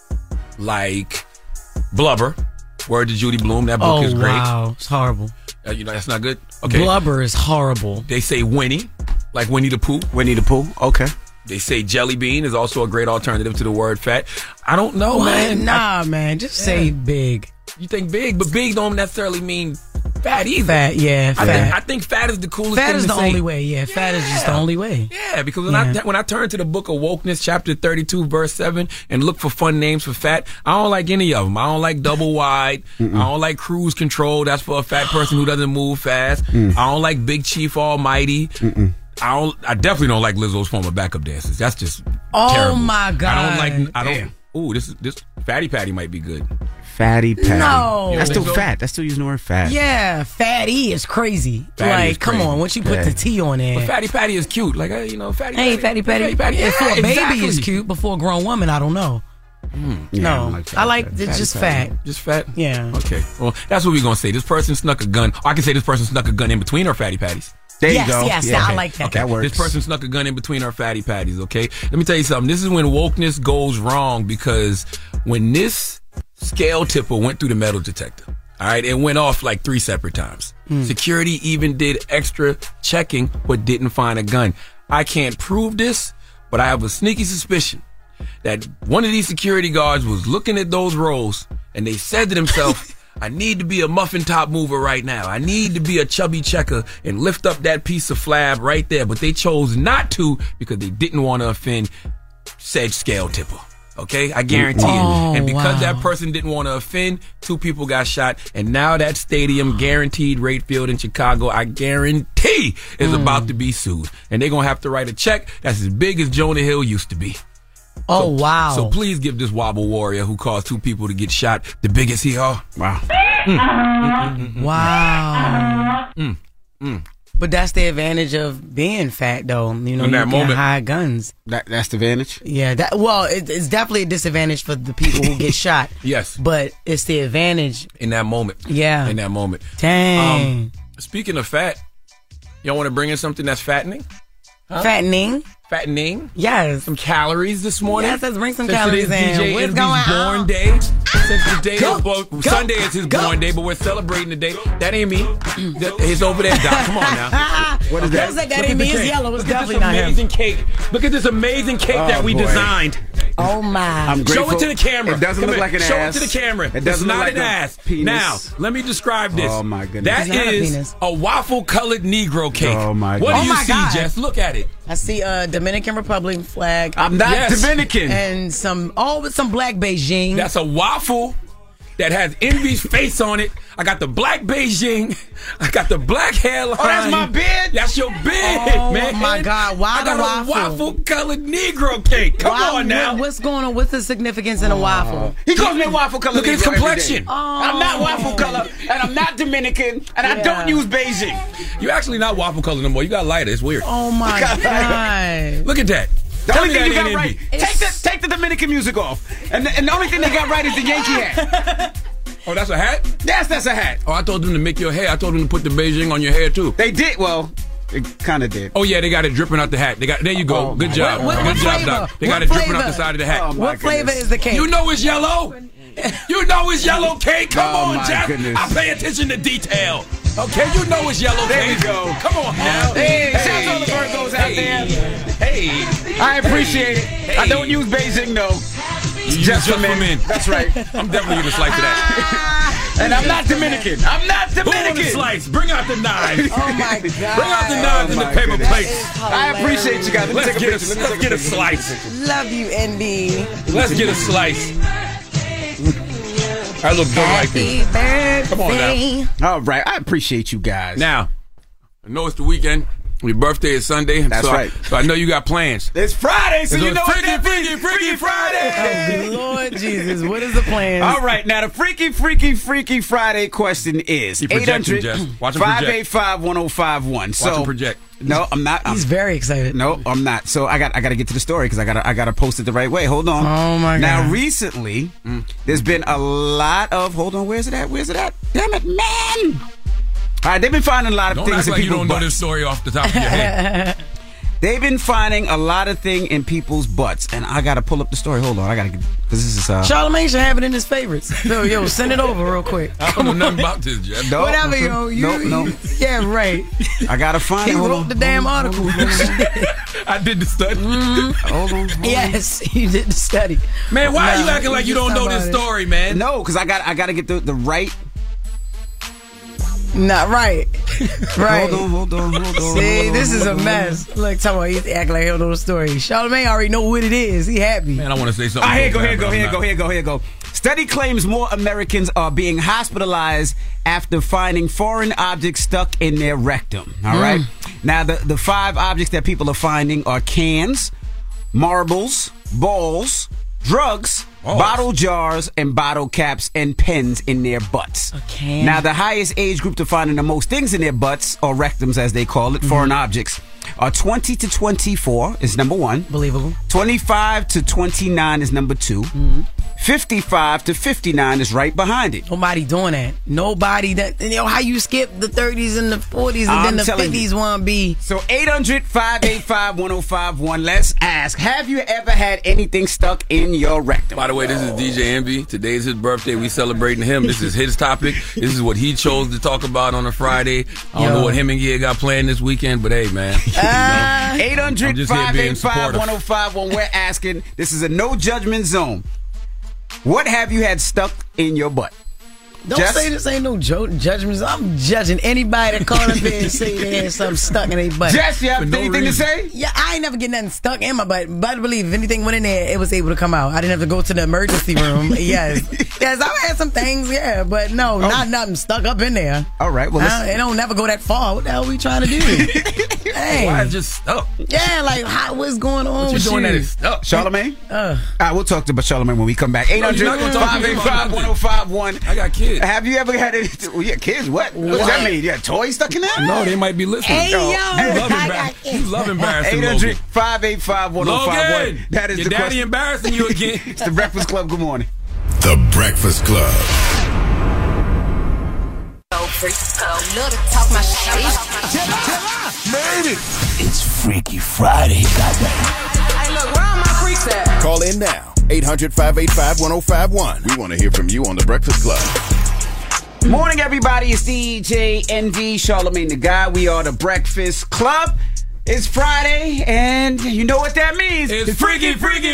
like blubber. Word to Judy Blume, that book is great. Wow, it's horrible. You know, that's not good? Okay. Blubber is horrible. They say Winnie, like Winnie the Pooh. Winnie the Pooh, okay. They say jelly bean is also a great alternative to the word fat. I don't know, man. Nah, man. Just say big. You think big, but big don't necessarily mean fat either. Fat, yeah. Fat. I think fat is the coolest Fat thing is to the say. only way. Yeah, fat is just the only way. Yeah, because when I turn to the book of Wokeness, chapter 32, verse 7, and look for fun names for fat, I don't like any of them. I don't like double wide. I don't like cruise control. That's for a fat person who doesn't move fast. I don't like Big Chief Almighty. I definitely don't like Lizzo's former backup dancers. That's just terrible. My God. I don't. Ooh, this Fatty Patty might be good. Fatty Patty. No. That's still fat. That's still using the word fat. Yeah, fatty is crazy. Fatty is come crazy. on, once you put the T on there. But Fatty Patty is cute. Like, Fatty Hey, Patty. Fatty Patty. Yeah, If for a baby exactly. is cute, but for a grown woman, I don't know. No, I like it's just fat. Just fat? Yeah. Okay. Well, that's what we're going to say. This person snuck a gun. Or I can say this person snuck a gun in between her Fatty Patties. There you go. Yes, I like that. That works. This person snuck a gun in between our Fatty Patties, okay? Let me tell you something. This is when wokeness goes wrong, because when this scale tipper went through the metal detector, all right, it went off like 3 separate times. Security even did extra checking but didn't find a gun. I can't prove this, but I have a sneaky suspicion that one of these security guards was looking at those rolls and they said to themselves, I need to be a muffin top mover right now. I need to be a chubby checker and lift up that piece of flab right there. But they chose not to because they didn't want to offend said scale tipper. Okay? I guarantee it. And because that person didn't want to offend, 2 people got shot. And now that stadium, guaranteed rate field in Chicago, I guarantee is about to be sued. And they're going to have to write a check that's as big as Jonah Hill used to be. Wow. So please give this wobble warrior who caused 2 people to get shot the biggest hee haw. Wow. Wow. But that's the advantage of being fat, though. You know, In that you can moment. hide guns. That's the advantage? Yeah. It's definitely a disadvantage for the people who get shot. Yes. But it's the advantage. In that moment. Yeah. In that moment. Dang. Speaking of fat, y'all want to bring in something that's fattening? Huh? Fattening. Yes. Some calories this morning. Yes, let's bring some Since calories today's in. DJ What's Envy's going born on? day. Since the day Go. Sunday is his born day, but we're celebrating the day. That ain't me. He's over there, Doc. Come on now. What is That that? ain't me. It's yellow. It's definitely not him. Amazing cake. Look at this amazing cake that we boy. designed. Oh my. I'm grateful. Show it to the camera. It doesn't Come look here. like an Show ass. it to the camera. It doesn't it's look not like an a ass. penis. Now, let me describe this. Oh, my goodness. That It's not a is penis. a waffle-colored Negro cake. Oh, my What God. do you Oh, my see, God. Jess? Look at it. I see a Dominican Republic flag. I'm not Yes. Dominican. And some black Beijing. That's a waffle that has Envy's face on it. I got the black Beijing. I got the black hairline. Oh, that's my beard? That's your beard, Oh, man. my God. Why I got the a waffle? waffle-colored Negro cake. Come Wow, on now. What's going on? What's the significance in a waffle? He calls me waffle color. Look at his complexion. I'm not waffle color, and I'm not Dominican, and I don't use Beijing. You're actually not waffle color no more. You got lighter. It's weird. Oh my God. Look at that. The Tell only me thing you that got ain't right, Envy. take the Dominican music off, and the only thing they got right is the Yankee hat. Oh, that's a hat? Yes, that's a hat. Oh, I told them to make your hair. I told them to put the Beijing on your hair too. They did. Well, they kind of did. Oh yeah, they got it dripping out the hat. They got. There you go. Oh, Good my job. God. Good What job, flavor? Doc. They What got it dripping out flavor? the side of the hat. Oh, my What flavor goodness. is the cake? You know it's yellow. You know it's yellow cake. Come Oh, on, my Jeff. goodness. I pay attention to detail. Okay, you know it's yellow There cake. we go. Come on now. Hey, shout out to all the Virgos out there. Hey. I appreciate it. Hey. I don't use Beijing though. You Just use for men. That's right. I'm definitely gonna slice of that. And I'm not Dominican. I'm not Who want to Dominican. slice? Bring out the knives. Oh my God. Bring out the knives and the my paper goodness. plates. I appreciate you guys. Let me Let's take a get picture. let's get a slice. Love you, NB. Let's get a slice. I look good like this. Happy Come on birthday. All right. I appreciate you guys. Now, I know it's the weekend. Your birthday is Sunday. That's so right. So I know you got plans. It's Friday, so you know what that means. Freaky Friday. Oh, Lord Jesus. What is the plan? All right, now the Freaky Friday question is He projecting, Jess. Watch him project. 585-1051. Watch him project. No, I'm not. He's very excited. No, I'm not. So I got to get to the story because I got to post it the right way. Hold on. Oh my God. Now recently, there's been a lot of. Hold on. Where's it at? Damn it, man! All right, they've been finding a lot of Don't things act in like you people's don't know butts. this story off the top of your head. They've been finding a lot of things in people's butts, and I gotta pull up the story. Hold on, I gotta get because this is Charlamagne should have it in his favorites. Yo, send it over real quick. I don't know nothing about this, Jeff. No, Whatever, yo. No. Yeah, right. I gotta find he it. Hold wrote on. the damn article. I did the study. Hold on. Yes, he did the study. Man, why are you acting like you don't know this story, man? No, because I gotta get the right. Not right. Right. Hold on. See, this is a mess. Look, talking about he act like he don't know the story. Charlamagne already know what it is. He happy. Man, I want to say something. Here you go. Study claims more Americans are being hospitalized after finding foreign objects stuck in their rectum. All right. Now, the 5 objects that people are finding are cans, marbles, balls, drugs, bottle jars, and bottle caps and pens in their butts. Okay. Now, the highest age group to finding the most things in their butts, or rectums as they call it, foreign objects, are 20 to 24 is number 1. Believable. 25 to 29 is number 2. 55 to 59 is right behind it. Nobody doing that. Nobody that. How you skip the 30s and the 40s and then the 50s want to be. So 800-585-1051. Let's ask, have you ever had anything stuck in your rectum? By the way, this is DJ Envy. Today's his birthday. We celebrating him. This is his topic. This is what he chose to talk about on a Friday. I don't know what him and Gia got planned this weekend, but hey, man. 800-585-1051. We're asking, this is a no judgment zone. What have you had stuck in your butt? Don't say this ain't no judgments. I'm judging anybody that call up here and say they had something stuck in their butt. Jess, you have anything to say? Yeah, I ain't never get nothing stuck in my butt. But I believe if anything went in there, it was able to come out. I didn't have to go to the emergency room. Yes, I've had some things, but no, not nothing stuck up in there. All right, well, it don't never go that far. What the hell are we trying to do? Hey. Why is just stuck? Yeah, like what's going on with doing you? That is stuck. Charlamagne? All right, we'll talk about Charlamagne when we come back. 800-585-1051. I got kids. Have you ever had anything? Well, yeah, kids. What does that mean? You got toys stuck in there? No, they might be listening. Hey, yo. You love embarrassing 800-585-1051. That is your the daddy question. embarrassing you again. It's the Breakfast Club. Good morning. The Breakfast Club. Made it. It's Freaky Friday, goddamn. Hey, look, where are my freaks at? Call in now. 800-585-1051. We want to hear from you on The Breakfast Club. Morning, everybody. It's DJ NV, Charlamagne the Guy. We are the Breakfast Club. It's Friday, and you know what that means. It's Freaky Friday.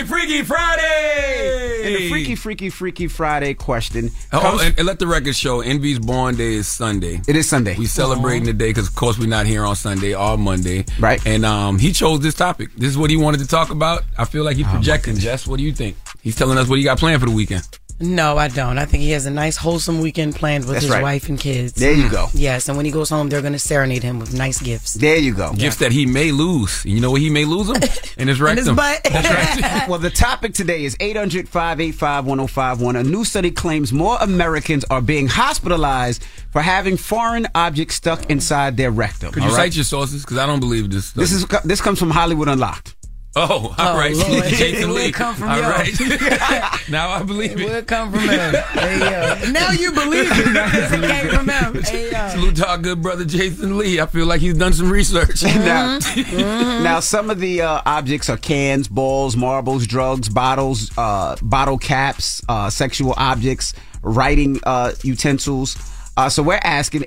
And the Freaky Friday question. And let the record show, Envy's born day is Sunday. It is Sunday. We celebrating today because, of course, we're not here on Sunday or Monday. Right. And he chose this topic. This is what he wanted to talk about. I feel like he's projecting. Jess, what do you think? He's telling us what he got planned for the weekend. No, I don't. I think he has a nice, wholesome weekend planned with his wife and kids. There you go. Yes, and when he goes home, they're going to serenade him with nice gifts. There you go. Gifts that he may lose. You know where he may lose them? In his rectum. In his butt. That's right. Well, the topic today is 800-585-1051. A new study claims more Americans are being hospitalized for having foreign objects stuck inside their rectum. Could you cite your sources? Because I don't believe this stuff. This comes from Hollywood Unlocked. Oh, all right. Lord. Jason Lee. It come from all you. right. Now I believe it. It would come from him. Hey, now you believe it because it came from him. Hey, salute to our good brother Jason Lee. I feel like he's done some research. Now, some of the objects are cans, balls, marbles, drugs, bottles, bottle caps, sexual objects, writing utensils. So we're asking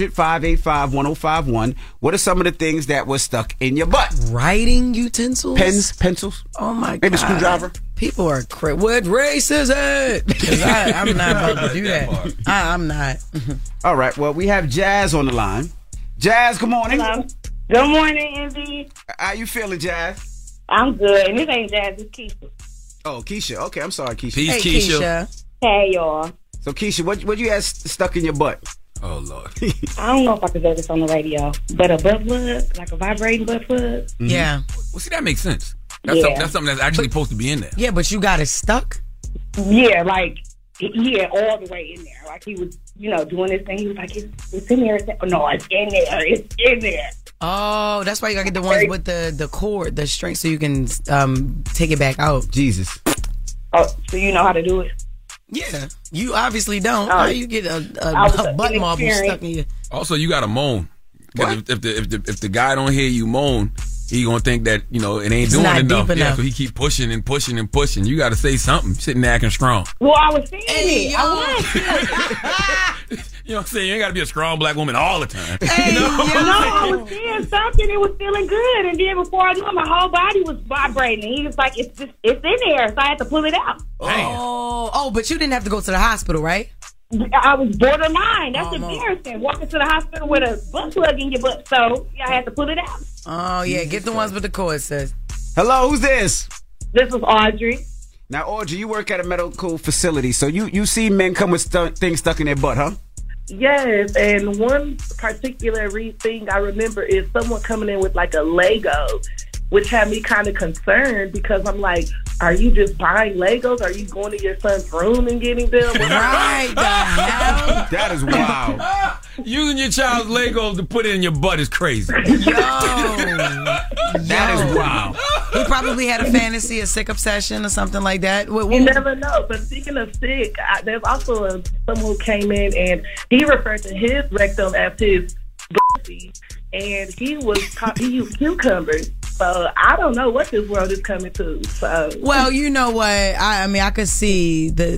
800-585-1051. What are some of the things that were stuck in your butt? Writing utensils? Pens, pencils? Oh my God. Maybe a screwdriver? People are crazy. What race is it? Because I'm not about to do that. I'm not. All right. Well, we have Jazz on the line. Jazz, good morning. Hello. Good morning, Envy. How you feeling, Jazz? I'm good. And this ain't Jazz, it's Keisha. Oh, Keisha. Okay, I'm sorry, Keisha. Peace, Hey, Keisha. Hey, y'all. So, Keisha, what you had stuck in your butt? Oh, Lord. I don't know if I could say this on the radio, but a butt plug, like a vibrating butt plug. Mm-hmm. Yeah. Well, see, that makes sense. That's something that's actually supposed to be in there. Yeah, but you got it stuck? Yeah, like, he had all the way in there. Like, he was, doing this thing. He was like, it's in there. No, it's in there. It's in there. Oh, that's why you got to get the ones with the cord, the string, so you can take it back out. Jesus. Oh, so you know how to do it? Yeah. You obviously don't. How you get a butt marble stuck in you? Also, you got to moan. Because if the guy don't hear you moan, he gonna think that it ain't It's doing not enough. deep Yeah, enough. so he keep pushing and pushing and pushing. You got to say something. Sitting there acting strong. Well, I was saying Hey, it. yo. I was. You know what I'm saying? You ain't got to be a strong black woman all the time. Hey, I was saying something. It was feeling good, and then before I knew it, my whole body was vibrating. He was like, "It's in there," so I had to pull it out. Oh, but you didn't have to go to the hospital, right? I was borderline. That's embarrassing. Walking to the hospital with a butt plug in your butt, so I had to pull it out. Oh, yeah. Get the ones with the cord, sis. Hello, who's this? This was Audrey. Now, Audrey, you work at a medical facility, so you see men come with things stuck in their butt, huh? Yes, and one particular thing I remember is someone coming in with like a Lego, which had me kind of concerned because I'm like, are you just buying Legos? Are you going to your son's room and getting them? Right, the hell? That is wild. Using your child's Legos to put it in your butt is crazy. That is wild. He probably had a fantasy, a sick obsession or something like that. You never know. But speaking of sick, there's also someone who came in and he referred to his rectum as his pussy, and he used cucumbers. So I don't know what this world is coming to. So well, you know what? I mean, I could see the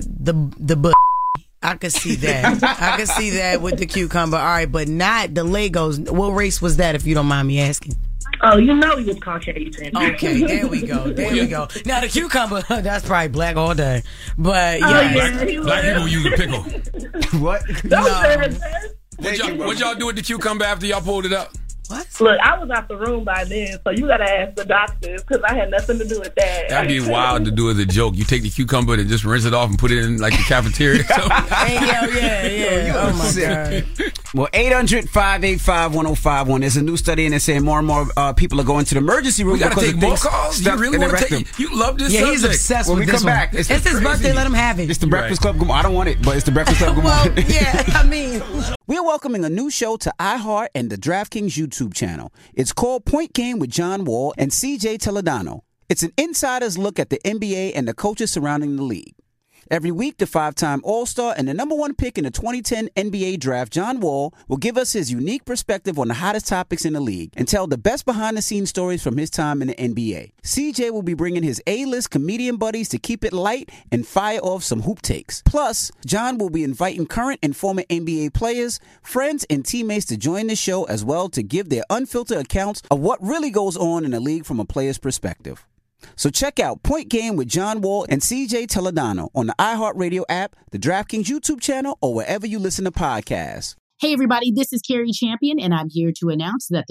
I could see that. I could see that with the cucumber. All right, but not the Legos. What race was that, if you don't mind me asking? Oh, you know he was Caucasian. Okay, there we go. There we go. Now the cucumber, that's probably black all day. But yeah, black people use a pickle. What? No. What y'all do with the cucumber after y'all pulled it up? What? Look, I was out the room by then, so you gotta ask the doctors because I had nothing to do with that. That'd be wild to do as a joke. You take the cucumber and just rinse it off and put it in like the cafeteria. Yeah. Oh my God. Well, 800-585-1051. There's a new study and it's saying more and more people are going to the emergency room. We gotta because take of more things calls. You stuck really in their want to rectum. take? You love this Yeah, subject. he's obsessed When with we this come one. back, It's his birthday. Let him have it. It's the Breakfast Club. I don't want it, but it's the Breakfast Club. Good Well, morning. yeah. I mean, We're welcoming a new show to iHeart and the DraftKings YouTube channel. It's called Point Game with John Wall and CJ Toledano. It's an insider's look at the NBA and the coaches surrounding the league. Every week, the 5-time All-Star and the #1 pick in the 2010 NBA Draft, John Wall, will give us his unique perspective on the hottest topics in the league and tell the best behind-the-scenes stories from his time in the NBA. CJ will be bringing his A-list comedian buddies to keep it light and fire off some hoop takes. Plus, John will be inviting current and former NBA players, friends, and teammates to join the show as well to give their unfiltered accounts of what really goes on in the league from a player's perspective. So check out Point Game with John Wall and CJ Toledano on the iHeartRadio app, the DraftKings YouTube channel, or wherever you listen to podcasts. Hey everybody, this is Carrie Champion, and I'm here to announce that the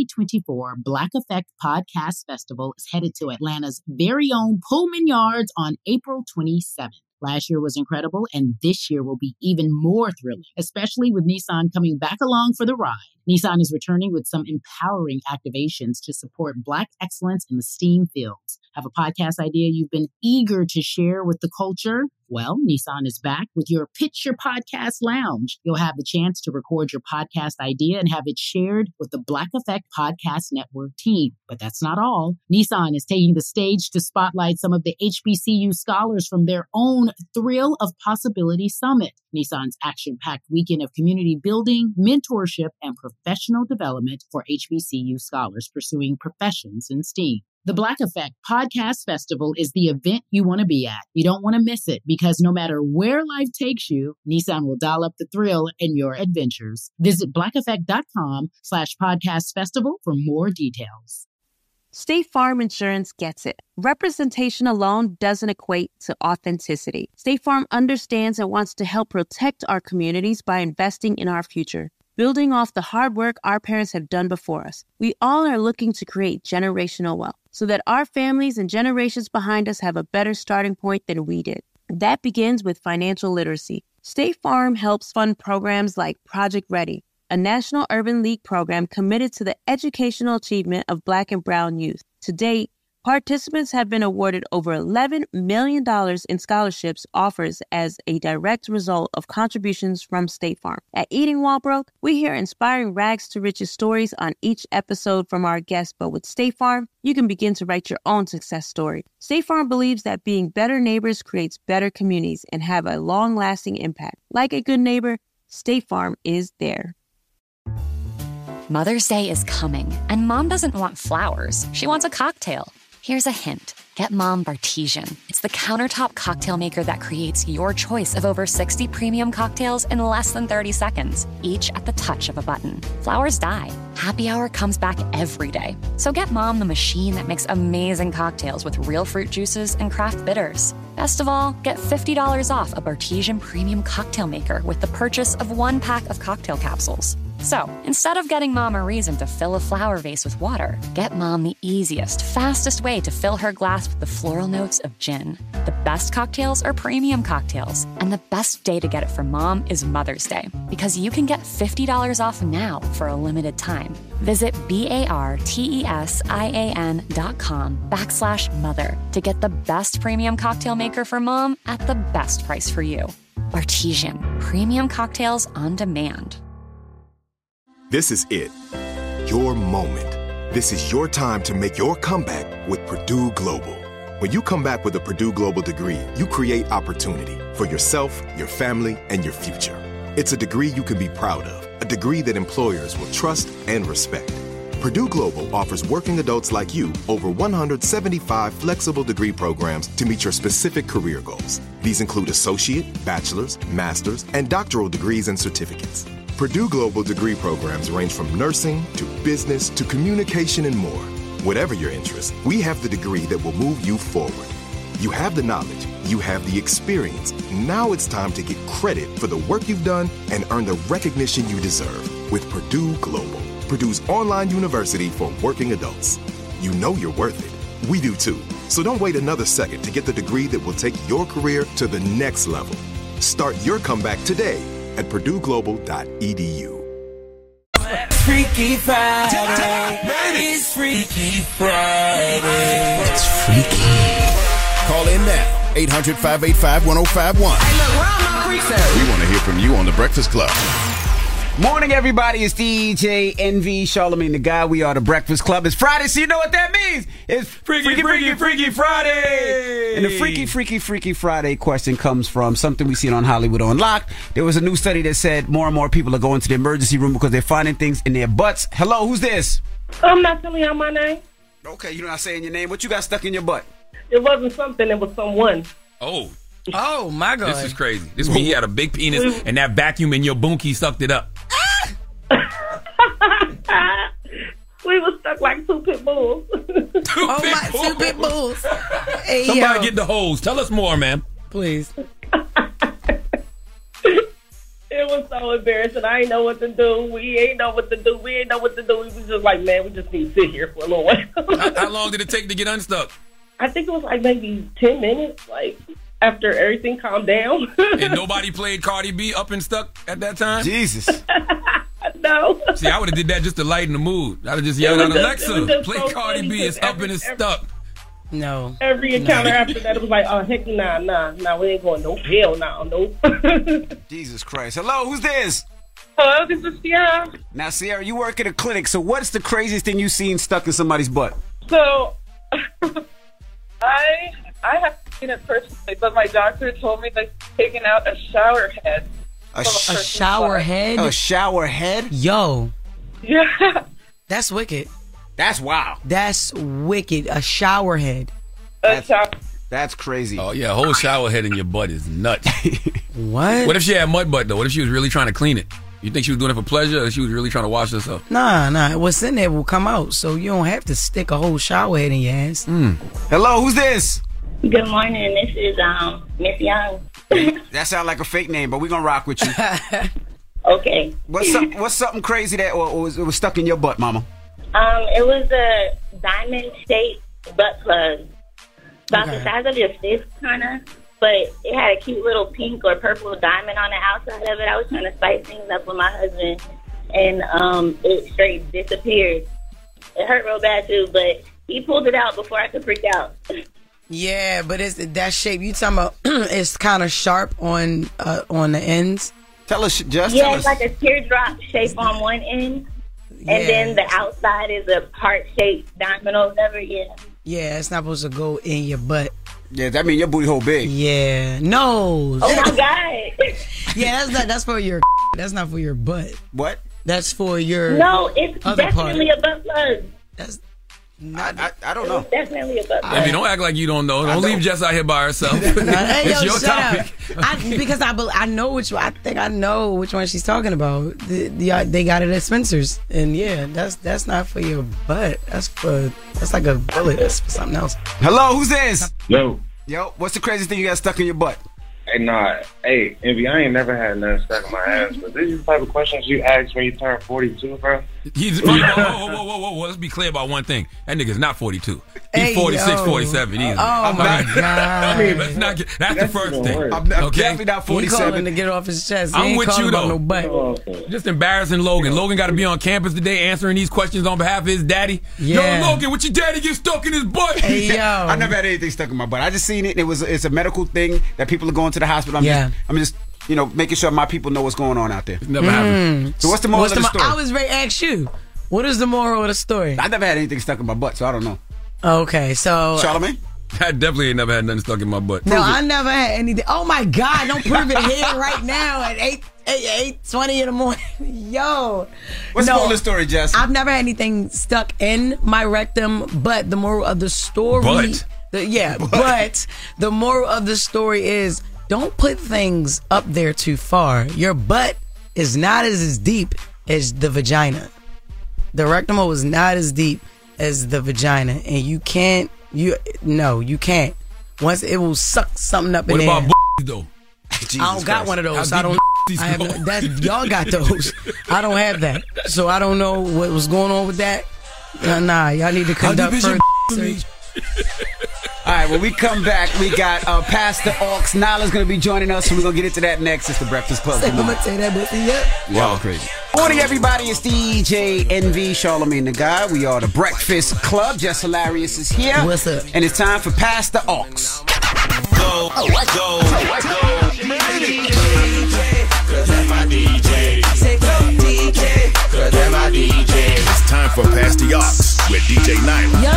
2024 Black Effect Podcast Festival is headed to Atlanta's very own Pullman Yards on April 27th. Last year was incredible, and this year will be even more thrilling, especially with Nissan coming back along for the ride. Nissan is returning with some empowering activations to support Black excellence in the STEAM fields. Have a podcast idea you've been eager to share with the culture? Well, Nissan is back with your Pitch Your Podcast Lounge. You'll have the chance to record your podcast idea and have it shared with the Black Effect Podcast Network team. But that's not all. Nissan is taking the stage to spotlight some of the HBCU scholars from their own Thrill of Possibility Summit. Nissan's action-packed weekend of community building, mentorship, and professional development for HBCU scholars pursuing professions in STEAM. The Black Effect Podcast Festival is the event you want to be at. You don't want to miss it because no matter where life takes you, Nissan will dial up the thrill in your adventures. Visit blackeffect.com/podcast festival for more details. State Farm Insurance gets it. Representation alone doesn't equate to authenticity. State Farm understands and wants to help protect our communities by investing in our future. Building off the hard work our parents have done before us, we all are looking to create generational wealth so that our families and generations behind us have a better starting point than we did. That begins with financial literacy. State Farm helps fund programs like Project Ready, a National Urban League program committed to the educational achievement of Black and Brown youth. To date, participants have been awarded over $11 million in scholarships offers as a direct result of contributions from State Farm. At Eating While Broke, we hear inspiring rags to riches stories on each episode from our guests, but with State Farm, you can begin to write your own success story. State Farm believes that being better neighbors creates better communities and have a long-lasting impact. Like a good neighbor, State Farm is there. Mother's Day is coming, and Mom doesn't want flowers. She wants a cocktail. Here's a hint. Get Mom Bartesian. It's the countertop cocktail maker that creates your choice of over 60 premium cocktails in less than 30 seconds, each at the touch of a button. Flowers die. Happy Hour comes back every day. So get Mom the machine that makes amazing cocktails with real fruit juices and craft bitters. Best of all, get $50 off a Bartesian premium cocktail maker with the purchase of 1 pack of cocktail capsules. So, instead of getting Mom a reason to fill a flower vase with water, get Mom the easiest, fastest way to fill her glass with the floral notes of gin. The best cocktails are premium cocktails, and the best day to get it for Mom is Mother's Day, because you can get $50 off now for a limited time. Visit BARTESIAN.com/mother to get the best premium cocktail maker for Mom at the best price for you. Bartesian, premium cocktails on demand. This is it. Your moment. This is your time to make your comeback with Purdue Global. When you come back with a Purdue Global degree, you create opportunity for yourself, your family, and your future. It's a degree you can be proud of, a degree that employers will trust and respect. Purdue Global offers working adults like you over 175 flexible degree programs to meet your specific career goals. These include associate, bachelor's, master's, and doctoral degrees and certificates. Purdue Global degree programs range from nursing to business to communication and more. Whatever your interest, we have the degree that will move you forward. You have the knowledge, you have the experience. Now it's time to get credit for the work you've done and earn the recognition you deserve with Purdue Global, Purdue's online university for working adults. You know you're worth it. We do too. So don't wait another second to get the degree that will take your career to the next level. Start your comeback today at purdueglobal.edu. Freaky Friday. It's Freaky Friday. It's freaky. Call in now. 800-585-1051. Hey, look, where are my freaks at? We want to hear from you on The Breakfast Club. Morning, everybody. It's DJ NV, Charlamagne the Guy. We are The Breakfast Club. It's Friday, so you know what that means. It's Freaky Friday. And the Freaky Friday question comes from something we seen on Hollywood Unlocked. There was a new study that said more and more people are going to the emergency room because they're finding things in their butts. Hello, who's this? I'm not telling y'all my name. Okay, you're not saying your name. What you got stuck in your butt? It wasn't something, it was someone. Oh, my God. This is crazy. This means he had a big penis and that vacuum in your boonkie sucked it up. We were stuck like two pit bulls. Two pit bulls. Hey, somebody get the hose. Tell us more, man. Please. It was so embarrassing. I ain't know what to do. We ain't know what to do. We was just like, man, we just need to sit here for a little while. How long did it take to get unstuck? I think it was like maybe 10 minutes, like after everything calmed down. And nobody played Cardi B Up and Stuck at that time? Jesus. No. See, I would have did that just to lighten the mood. I'd have just yelled out, Alexa, play so Cardi B. It's Up and It's Stuck. No. Every encounter after that, it was like, oh, heck, nah, we ain't going no hell now, nope. Jesus Christ. Hello, who's this? Hello, this is Sierra. Now, Sierra, you work at a clinic, so what's the craziest thing you've seen stuck in somebody's butt? So, I haven't seen it personally, but my doctor told me they've taken out a shower head. A shower head? A shower head? Yo. Yeah. That's wicked. That's wild. That's wicked. A shower head. That's crazy. Oh, yeah. A whole shower head in your butt is nuts. What? What if she had mud butt, though? What if she was really trying to clean it? You think she was doing it for pleasure or she was really trying to wash herself? Nah. What's in there will come out, so you don't have to stick a whole shower head in your ass. Hello, who's this? Good morning. This is Miss Young. That sounds like a fake name, but we're going to rock with you. Okay. What's something crazy that was stuck in your butt, mama? It was a diamond-shaped butt plug. About the size of your fist, kind of. But it had a cute little pink or purple diamond on the outside of it. I was trying to spice things up with my husband, and it straight disappeared. It hurt real bad, too, but he pulled it out before I could freak out. Yeah, but it's that shape you talking about. It's kind of sharp on the ends. Tell us, just yeah, it's like a teardrop shape on one end, and then the outside is a heart-shaped diamond or whatever. Yeah, it's not supposed to go in your butt. Yeah, that means your booty hole big. Yeah, no. Oh my God. Yeah, that's for your. That's not for your butt. What? That's for your No, it's other definitely part. a butt plug. That's I don't know. It's definitely a butt plug. Baby, don't act like you don't know. Don't leave Jess out here by herself. Hey, It's yo, your shut topic. up. Because I know which one. I think I know which one she's talking about. They got it at Spencer's, and yeah, that's not for your butt. That's like a bullet. That's for something else. Hello, who's this? Yo. What's the craziest thing you got stuck in your butt? Hey, nah. Hey, Envy, I ain't never had nothing stuck in my ass, but these are the type of questions you ask when you turn 42, bro. Whoa. Let's be clear about one thing. That nigga's not 42. He's 46, 47. Easy. Oh, my God. That's the first thing. I'm definitely not 47. He calling to get off his chest. He I'm ain't with calling you, about though. No butt. Just embarrassing Logan. Logan got to be on campus today answering these questions on behalf of his daddy. Yeah. Yo, Logan, what your daddy get stuck in his butt? Hey, yo. I never had anything stuck in my butt. I just seen it. And it's a medical thing that people are going to the hospital. I'm just making sure my people know what's going on out there. Never happened. So what's the moral of the story? I was ready to ask you. What is the moral of the story? I never had anything stuck in my butt, so I don't know. Okay, so Charlamagne? I definitely ain't never had nothing stuck in my butt. No, I never had anything. Oh my God! Don't prove it here right now at 8:20 in the morning. Yo, what's the moral of the story, Jess? I've never had anything stuck in my rectum, but the moral of the story, but the moral of the story is don't put things up there too far. Your butt is not as deep as the vagina. The rectum hole is not as deep as the vagina, and you can't. You can't. Once it will suck something up in there. What about though? I don't got one of those. I don't. I have that. Y'all got those. I don't have that, so I don't know what was going on with that. Nah, y'all need to conduct further research. All right, when we come back, we got Pastor Ox. Nala's going to be joining us, so we're going to get into that next. It's the Breakfast Club. I'm going to say that, but Wow, crazy. Morning, everybody. It's DJ Envy, Charlamagne the Guy. We are the Breakfast Club. Jess Hilarious is here. What's up? And it's time for Pastor Ox. Go. It's time for Pass the Ox with DJ Nyla. Yup.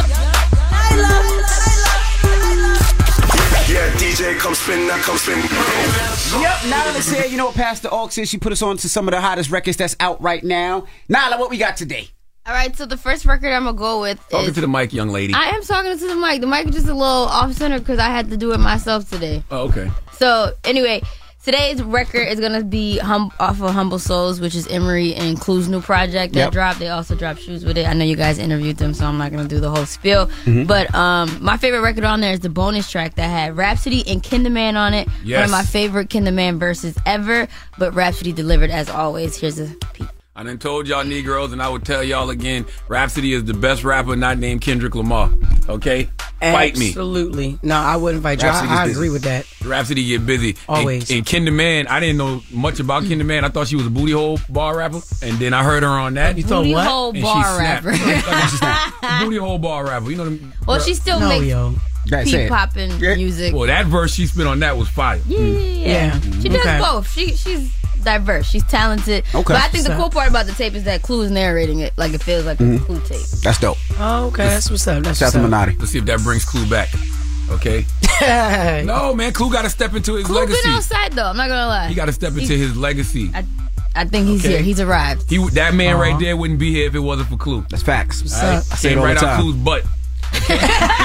Yeah, DJ, come spin now, come spin. Yep, Nyla said, you know what Pastor Ox is? She put us on to some of the hottest records that's out right now. Nyla, what we got today? All right, so the first record I'm going to go with Talking to the mic, young lady. I am talking to the mic. The mic is just a little off-center because I had to do it myself today. Oh, okay. So, anyway, today's record is going to be off of Humble Souls, which is Emery and Clue's new project that dropped. They also dropped Shoes with it. I know you guys interviewed them, so I'm not going to do the whole spiel. Mm-hmm. But my favorite record on there is the bonus track that had Rhapsody and Kinderman on it. Yes. One of my favorite Kinderman verses ever, but Rhapsody delivered as always. Here's a peek. I done told y'all Negroes, and I would tell y'all again, Rhapsody is the best rapper not named Kendrick Lamar. Okay? Fight me. Absolutely. No, I wouldn't fight you. I agree with that. Rhapsody get busy. Always. And Kinderman, I didn't know much about Kinderman. I thought she was a booty hole bar rapper, and then I heard her on that. You thought booty what? Hole and bar rapper. Booty hole bar rapper. You know them? Well, she still makes pee-popping music. Well, that verse she spit on that was fire. Yeah. She does both. She's diverse. She's talented. Okay. But I think the cool part about the tape is that Clue is narrating it like it feels like a Clue tape. That's dope. Oh, okay. That's what's up. Shout out to Minotti. Let's see if that brings Clue back. Okay? No, man. Clue got to step into his legacy. Clue been outside, though. I'm not going to lie. He got to step into his legacy. I think he's here. He's arrived. That man right there wouldn't be here if it wasn't for Clue. That's facts. I say it right out Clue's butt. Okay?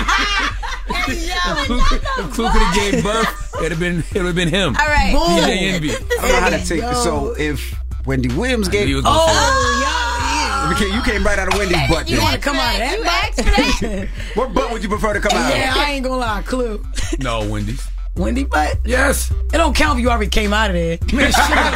If Clue could have gave birth, it would have been him. All right. DJ Envy. I don't know how to take this. So if Wendy Williams gave... You came right out of Wendy's butt. You want to come out of that? You asked for that? What butt would you prefer to come out of? Yeah, I ain't going to lie. Clue. No, Wendy's. Wendy butt? Yes. It don't count if you already came out of there. Man,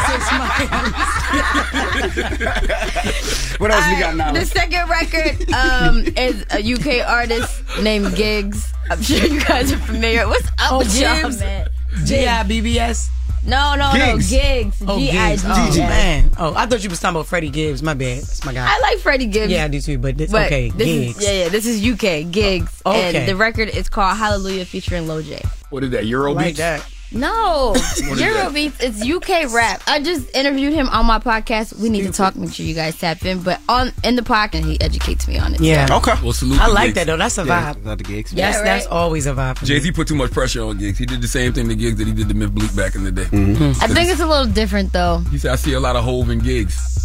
what else we got now? The second record is a UK artist named Giggs. I'm sure you guys are familiar. What's up with y'all, man? G-I-B-B-S? No, Giggs. Oh, Giggs. Oh, man. Oh, I thought you was talking about Freddie Gibbs. My bad. That's my guy. I like Freddie Gibbs. Yeah, I do too, but okay, Giggs. This is UK, Giggs. Okay. And the record is called Hallelujah featuring Lil J. What is that, Eurobeats? Like that. No, Eurobeats. It's UK rap. I just interviewed him on my podcast. We need to talk. Make sure you guys tap in. But in the podcast, he educates me on it. Yeah. Okay. Well, salute I to like Giggs. that though. That's a vibe. Without the Gigs. Yes, that's always a vibe. Jay-Z put too much pressure on Giggs. He did the same thing to Giggs that he did to Myth Bleak back in the day. Mm-hmm. I think it's a little different though. He said, I see a lot of Hove and Giggs.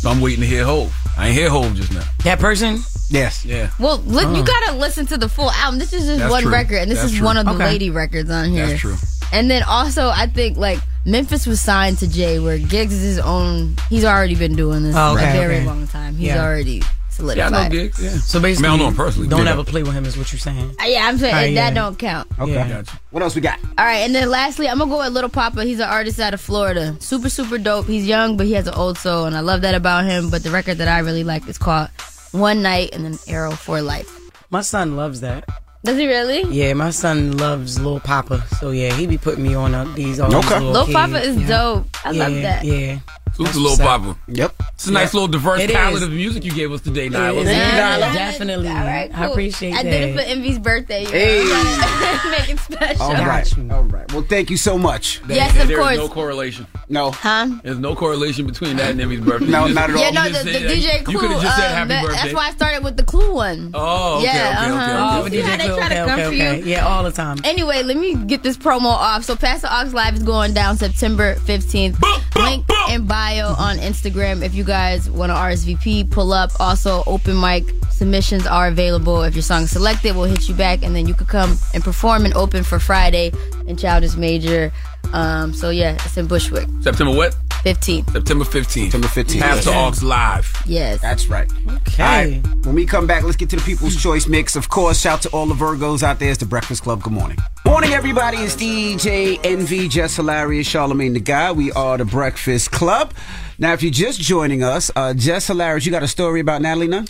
So I'm waiting to hear Hov. I ain't hear Hov just now. That person? Yes. Yeah. Well, look, you gotta listen to the full album. This is just That's one true. record, and this That's is true. one of the Okay. lady records on here. That's true. And then also, I think like Memphis was signed to Jay, where Giggs is his own. He's already been doing this Oh, for a okay, very okay. long time. He's Yeah. already Yeah, I solidified. know Giggs. Yeah. So basically, I mean, I don't know him personally. don't Yeah. ever play with him is what you're saying. Yeah, I'm saying Alright, that yeah. don't count. Okay. Yeah. Gotcha. What else we got? All right, and then lastly, I'm gonna go with Little Papa. He's an artist out of Florida. Super, super dope. He's young, but he has an old soul, and I love that about him. But the record that I really like is called One Night and then Arrow for Life. My son loves that. Does he really? Yeah, my son loves Lil Papa. So yeah, he be putting me on these all these little Lil kids. Papa is dope. I love that. Yeah. Salute to Lil Papa. Yep. It's a nice little diverse It palette is. of music you gave us today, Nyla. It is. Yeah, Definitely. All right, cool. I appreciate I that. did it for Envy's birthday. Hey. Make it special. All right. All right. Well, thank you so much. Yes, of There course. is no correlation. No. Huh? There's no correlation between that and Emmy's birthday. No, You just- not at all. Yeah, no, you the just said- DJ Clue. You could have just said happy that- birthday. That's why I started with the Clue one. Oh, okay, Yeah, okay, okay, Oh, okay. See how they try to come for you? Yeah, all the time. Anyway, let me get this promo off. So Pastor Ox Live is going down September 15th. Link in bio on Instagram if you guys want to RSVP, pull up. Also, open mic submissions are available. If your song is selected, we'll hit you back, and then you could come and perform and open for Friday in Childish Major. So yeah, it's in Bushwick. September what? 15th. September 15th. September 15th. Pastor Ox Live. Yes. That's right. Okay. All right. When we come back, let's get to the People's Choice Mix. Of course, shout to all the Virgos out there. It's the Breakfast Club. Good morning. Morning, everybody. It's DJ Envy, Jess Hilarious, Charlamagne the Guy. We are the Breakfast Club. Now, if you're just joining us, Jess Hilarious, you got a story about Natalie Nunn?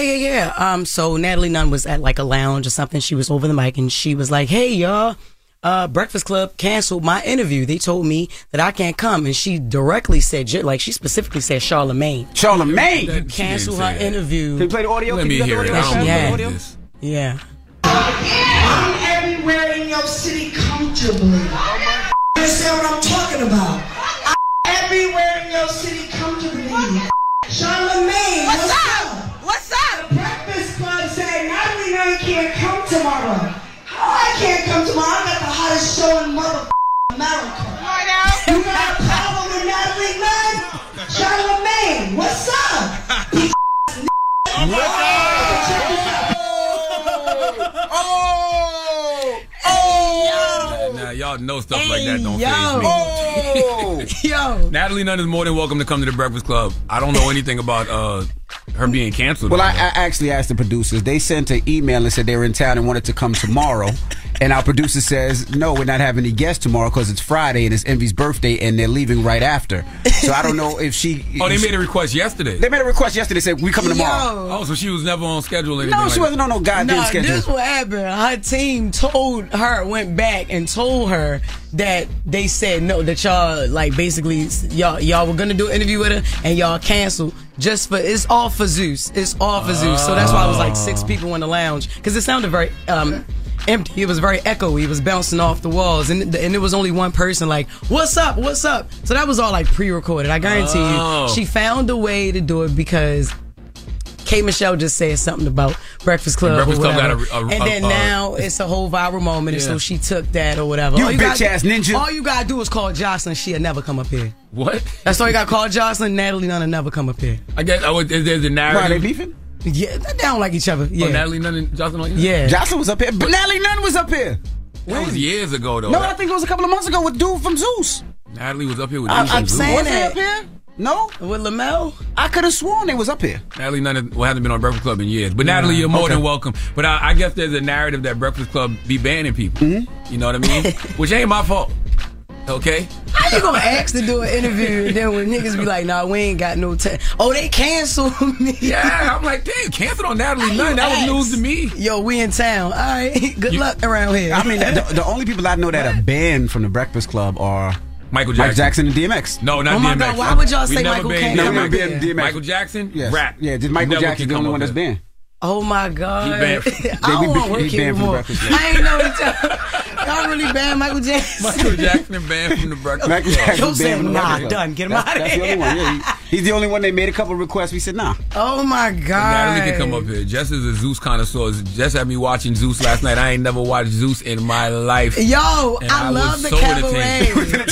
Yeah. So Natalie Nunn was at like a lounge or something. She was over the mic and she was like, "Hey, y'all. Breakfast Club canceled my interview. They told me that I can't come." And she directly said, like, she specifically said Charlamagne. Charlamagne? Cancel her interview. Can you play the audio? Let me hear it. I don't remember this. Yeah. I'm everywhere in your city comfortably. You understand what I'm talking about? I'm everywhere in your city comfortably. Charlamagne, what's up? What's up? The Breakfast Club said Natalie Nunn can't come tomorrow. How I can't come tomorrow? I got the hottest show in America. You got a problem with Natalie Nunn? Charlamagne, what's up? Now, y'all know stuff like that don't faze me. Yo. Natalie Nunn is more than welcome to come to the Breakfast Club. I don't know anything about her being canceled. Well, I actually asked the producers. They sent an email and said they were in town and wanted to come tomorrow. And our producer says, no, we're not having any guests tomorrow because it's Friday and it's Envy's birthday and they're leaving right after. So I don't know if she... Oh, they made a request yesterday. They made a request yesterday, said, we coming tomorrow. Oh, so she was never on schedule or anything? No, she wasn't on no goddamn schedule. This what happened. Her team told her, went back and told her that they said no, that y'all, like, basically, y'all were gonna do an interview with her and y'all canceled. Just for, it's all for Zeus. It's all for Zeus. So that's why it was like 6 people in the lounge. Because it sounded very empty. It was very echoey. It was bouncing off the walls. And there was only one person like, what's up? What's up? So that was all like pre-recorded. I guarantee you. She found a way to do it because K. Michelle just said something about Breakfast Club Breakfast or Club whatever. got and then now it's a whole viral moment. And so she took that or whatever. You All bitch ass ninja. All you gotta do is call Jocelyn. She'll never come up here. What? That's all you gotta call Jocelyn. Natalie Nunn will never come up here. I guess there's a narrative. Why, they beefing? Yeah, they don't like each other. Yeah. Oh, Natalie Nunn and Jocelyn like that? Yeah. Jocelyn was up here, but Natalie Nunn was up here. That was years ago, though. No, I think it was a couple of months ago with dude from Zeus. Natalie was up here with I'm saying Was they that. up here? No? With Lamel? I could have sworn they was up here. Natalie Nunn hasn't been on Breakfast Club in years. But Natalie, you're more than welcome. But I guess there's a narrative that Breakfast Club be banning people. Mm-hmm. You know what I mean? Which ain't my fault. Okay? How you gonna ask to do an interview and then when niggas be like, nah, we ain't got no time. Oh, they canceled me. Yeah, I'm like, damn, canceled on Natalie Nunn. That was news to me. Yo, we in town. All right, good luck around here. I mean, the only people I know that are banned from the Breakfast Club are Michael Jackson and DMX. No, not Oh DMX. my God, why would y'all We say never Michael banned can't No, we come never up banned here? DMX. Michael Jackson? Yes. Rap. Yeah, just Michael Never Jackson's can the only come one up that's there. banned. Oh my God. He banned- I don't want to work he here banned from the anymore. Breakfast Club. I ain't know y'all really banned Michael Jackson. Michael Jackson banned from the Breakfast Michael Club. Jackson Yo said, banned from the nah, Breakfast Club. done. Get him out of That's the here. only one. Yeah, He's the only one that made a couple requests. We said, nah. Oh, my God. Natalie can come up here. Jess is a Zeus connoisseur. Jess had me watching Zeus last night. I ain't never watched Zeus in my life. Yo, I love the so cabaret.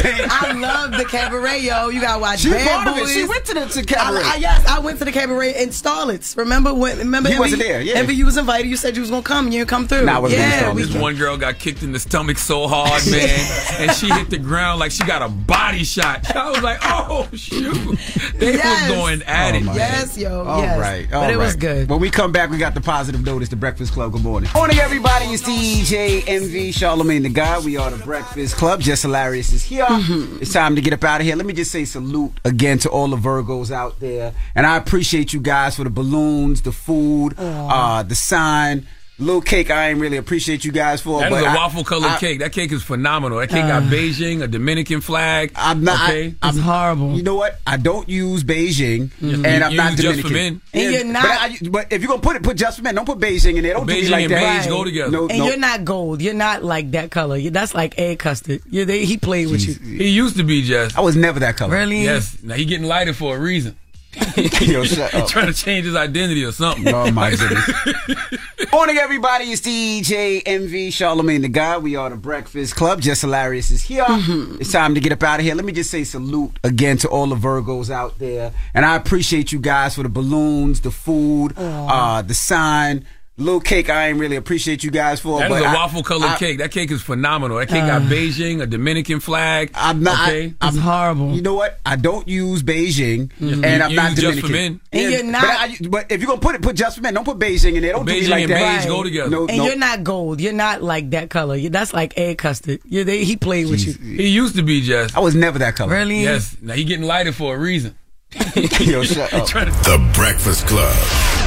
I love the cabaret, yo. You gotta watch Bad Boys. She went to the cabaret. Yes, I went to the cabaret in Starlets. Remember you wasn't there, yeah. Envy, you was invited. You said you was gonna come and you didn't come through. Nah, I wasn't yeah, This one girl got kicked in the stomach so hard, man. And she hit the ground like she got a body shot. I was like, oh, shoot. They was going at it. Yes, yo. All yes. right. But it was good. When we come back, we got the positive notice, the Breakfast Club. Good morning. Morning, everybody. It's DJ Envy, Charlamagne the God. We are the Breakfast Club. Just Hilarious is here. It's time to get up out of here. Let me just say salute again to all the Virgos out there. And I appreciate you guys for the balloons, the food, the sign. Little cake, I ain't really appreciate you guys for. That is a waffle-colored cake. That cake is phenomenal. That cake got Beijing, a Dominican flag. I'm not. Okay? It's horrible. You know what? I don't use Beijing, and I'm not Dominican. Just for men. And you're not. But if you're gonna put just for men, don't put Beijing in there. Don't do me like Beijing and that. beige go together. No, and you're not gold. You're not like that color. That's like egg custard. He played with you. He used to be just. I was never that color. Really? Yes. Now he getting lighted for a reason. Yo, shut up. Trying to change his identity or something. Oh my goodness. Morning, everybody. It's DJ Envy, Charlamagne the God. We are the Breakfast Club. Just Hilarious is here. It's time to get up out of here. Let me just say salute again to all the Virgos out there. And I appreciate you guys for the balloons, the food, the sign. Little cake, I ain't really appreciate you guys for. That is a waffle-colored cake. That cake is phenomenal. That cake got Beijing, a Dominican flag. I'm not. Okay? It's horrible. You know what? I don't use Beijing, and I'm not Dominican. Just for men. And you're not. But if you're gonna put just for men, don't put Beijing in there. Don't do me like Beijing that. and beige go together. No, and you're not gold. You're not like that color. That's like egg custard. He played with you. He used to be just. I was never that color. Really? Yes. Now he getting lighted for a reason. Yo, shut up. The Breakfast Club.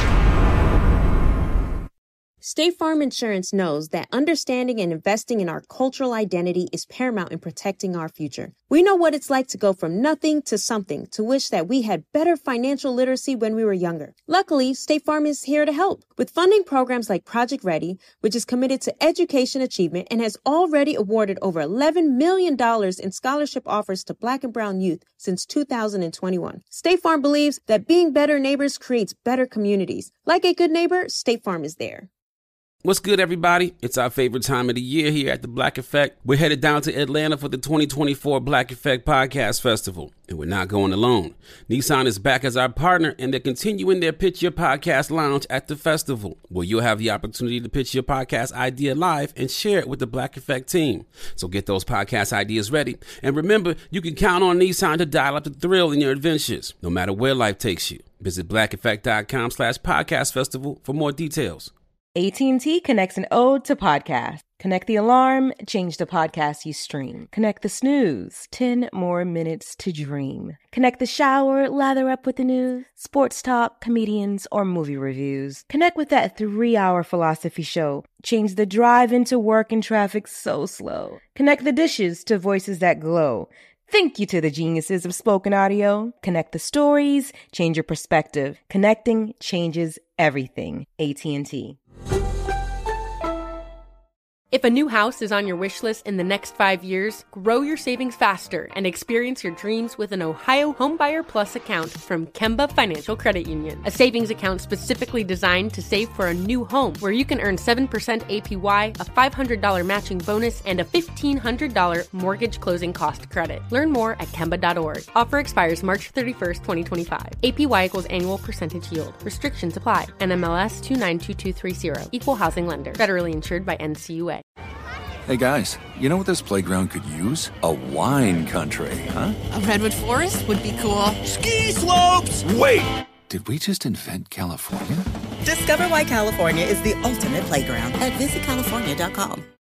State Farm Insurance knows that understanding and investing in our cultural identity is paramount in protecting our future. We know what it's like to go from nothing to something, to wish that we had better financial literacy when we were younger. Luckily, State Farm is here to help with funding programs like Project Ready, which is committed to education achievement and has already awarded over $11 million in scholarship offers to Black and Brown youth since 2021. State Farm believes that being better neighbors creates better communities. Like a good neighbor, State Farm is there. What's good, everybody? It's our favorite time of the year here at the Black Effect. We're headed down to Atlanta for the 2024 Black Effect Podcast Festival, and we're not going alone. Nissan is back as our partner, and they're continuing their Pitch Your Podcast Lounge at the festival, where you'll have the opportunity to pitch your podcast idea live and share it with the Black Effect team. So get those podcast ideas ready. And remember, you can count on Nissan to dial up the thrill in your adventures, no matter where life takes you. Visit blackeffect.com/podcast festival for more details. AT&T connects an ode to podcast. Connect the alarm, change the podcast you stream. Connect the snooze, 10 more minutes to dream. Connect the shower, lather up with the news, sports talk, comedians, or movie reviews. Connect with that 3-hour philosophy show. Change the drive into work and traffic so slow. Connect the dishes to voices that glow. Thank you to the geniuses of spoken audio. Connect the stories, change your perspective. Connecting changes everything. AT&T. If a new house is on your wish list in the next 5 years, grow your savings faster and experience your dreams with an Ohio Homebuyer Plus account from Kemba Financial Credit Union. A savings account specifically designed to save for a new home, where you can earn 7% APY, a $500 matching bonus, and a $1,500 mortgage closing cost credit. Learn more at Kemba.org. Offer expires March 31st, 2025. APY equals annual percentage yield. Restrictions apply. NMLS 292230. Equal housing lender. Federally insured by NCUA. Hey guys, you know what this playground could use? A wine country, huh? A redwood forest would be cool. Ski slopes! Wait! Did we just invent California? Discover why California is the ultimate playground at visitcalifornia.com.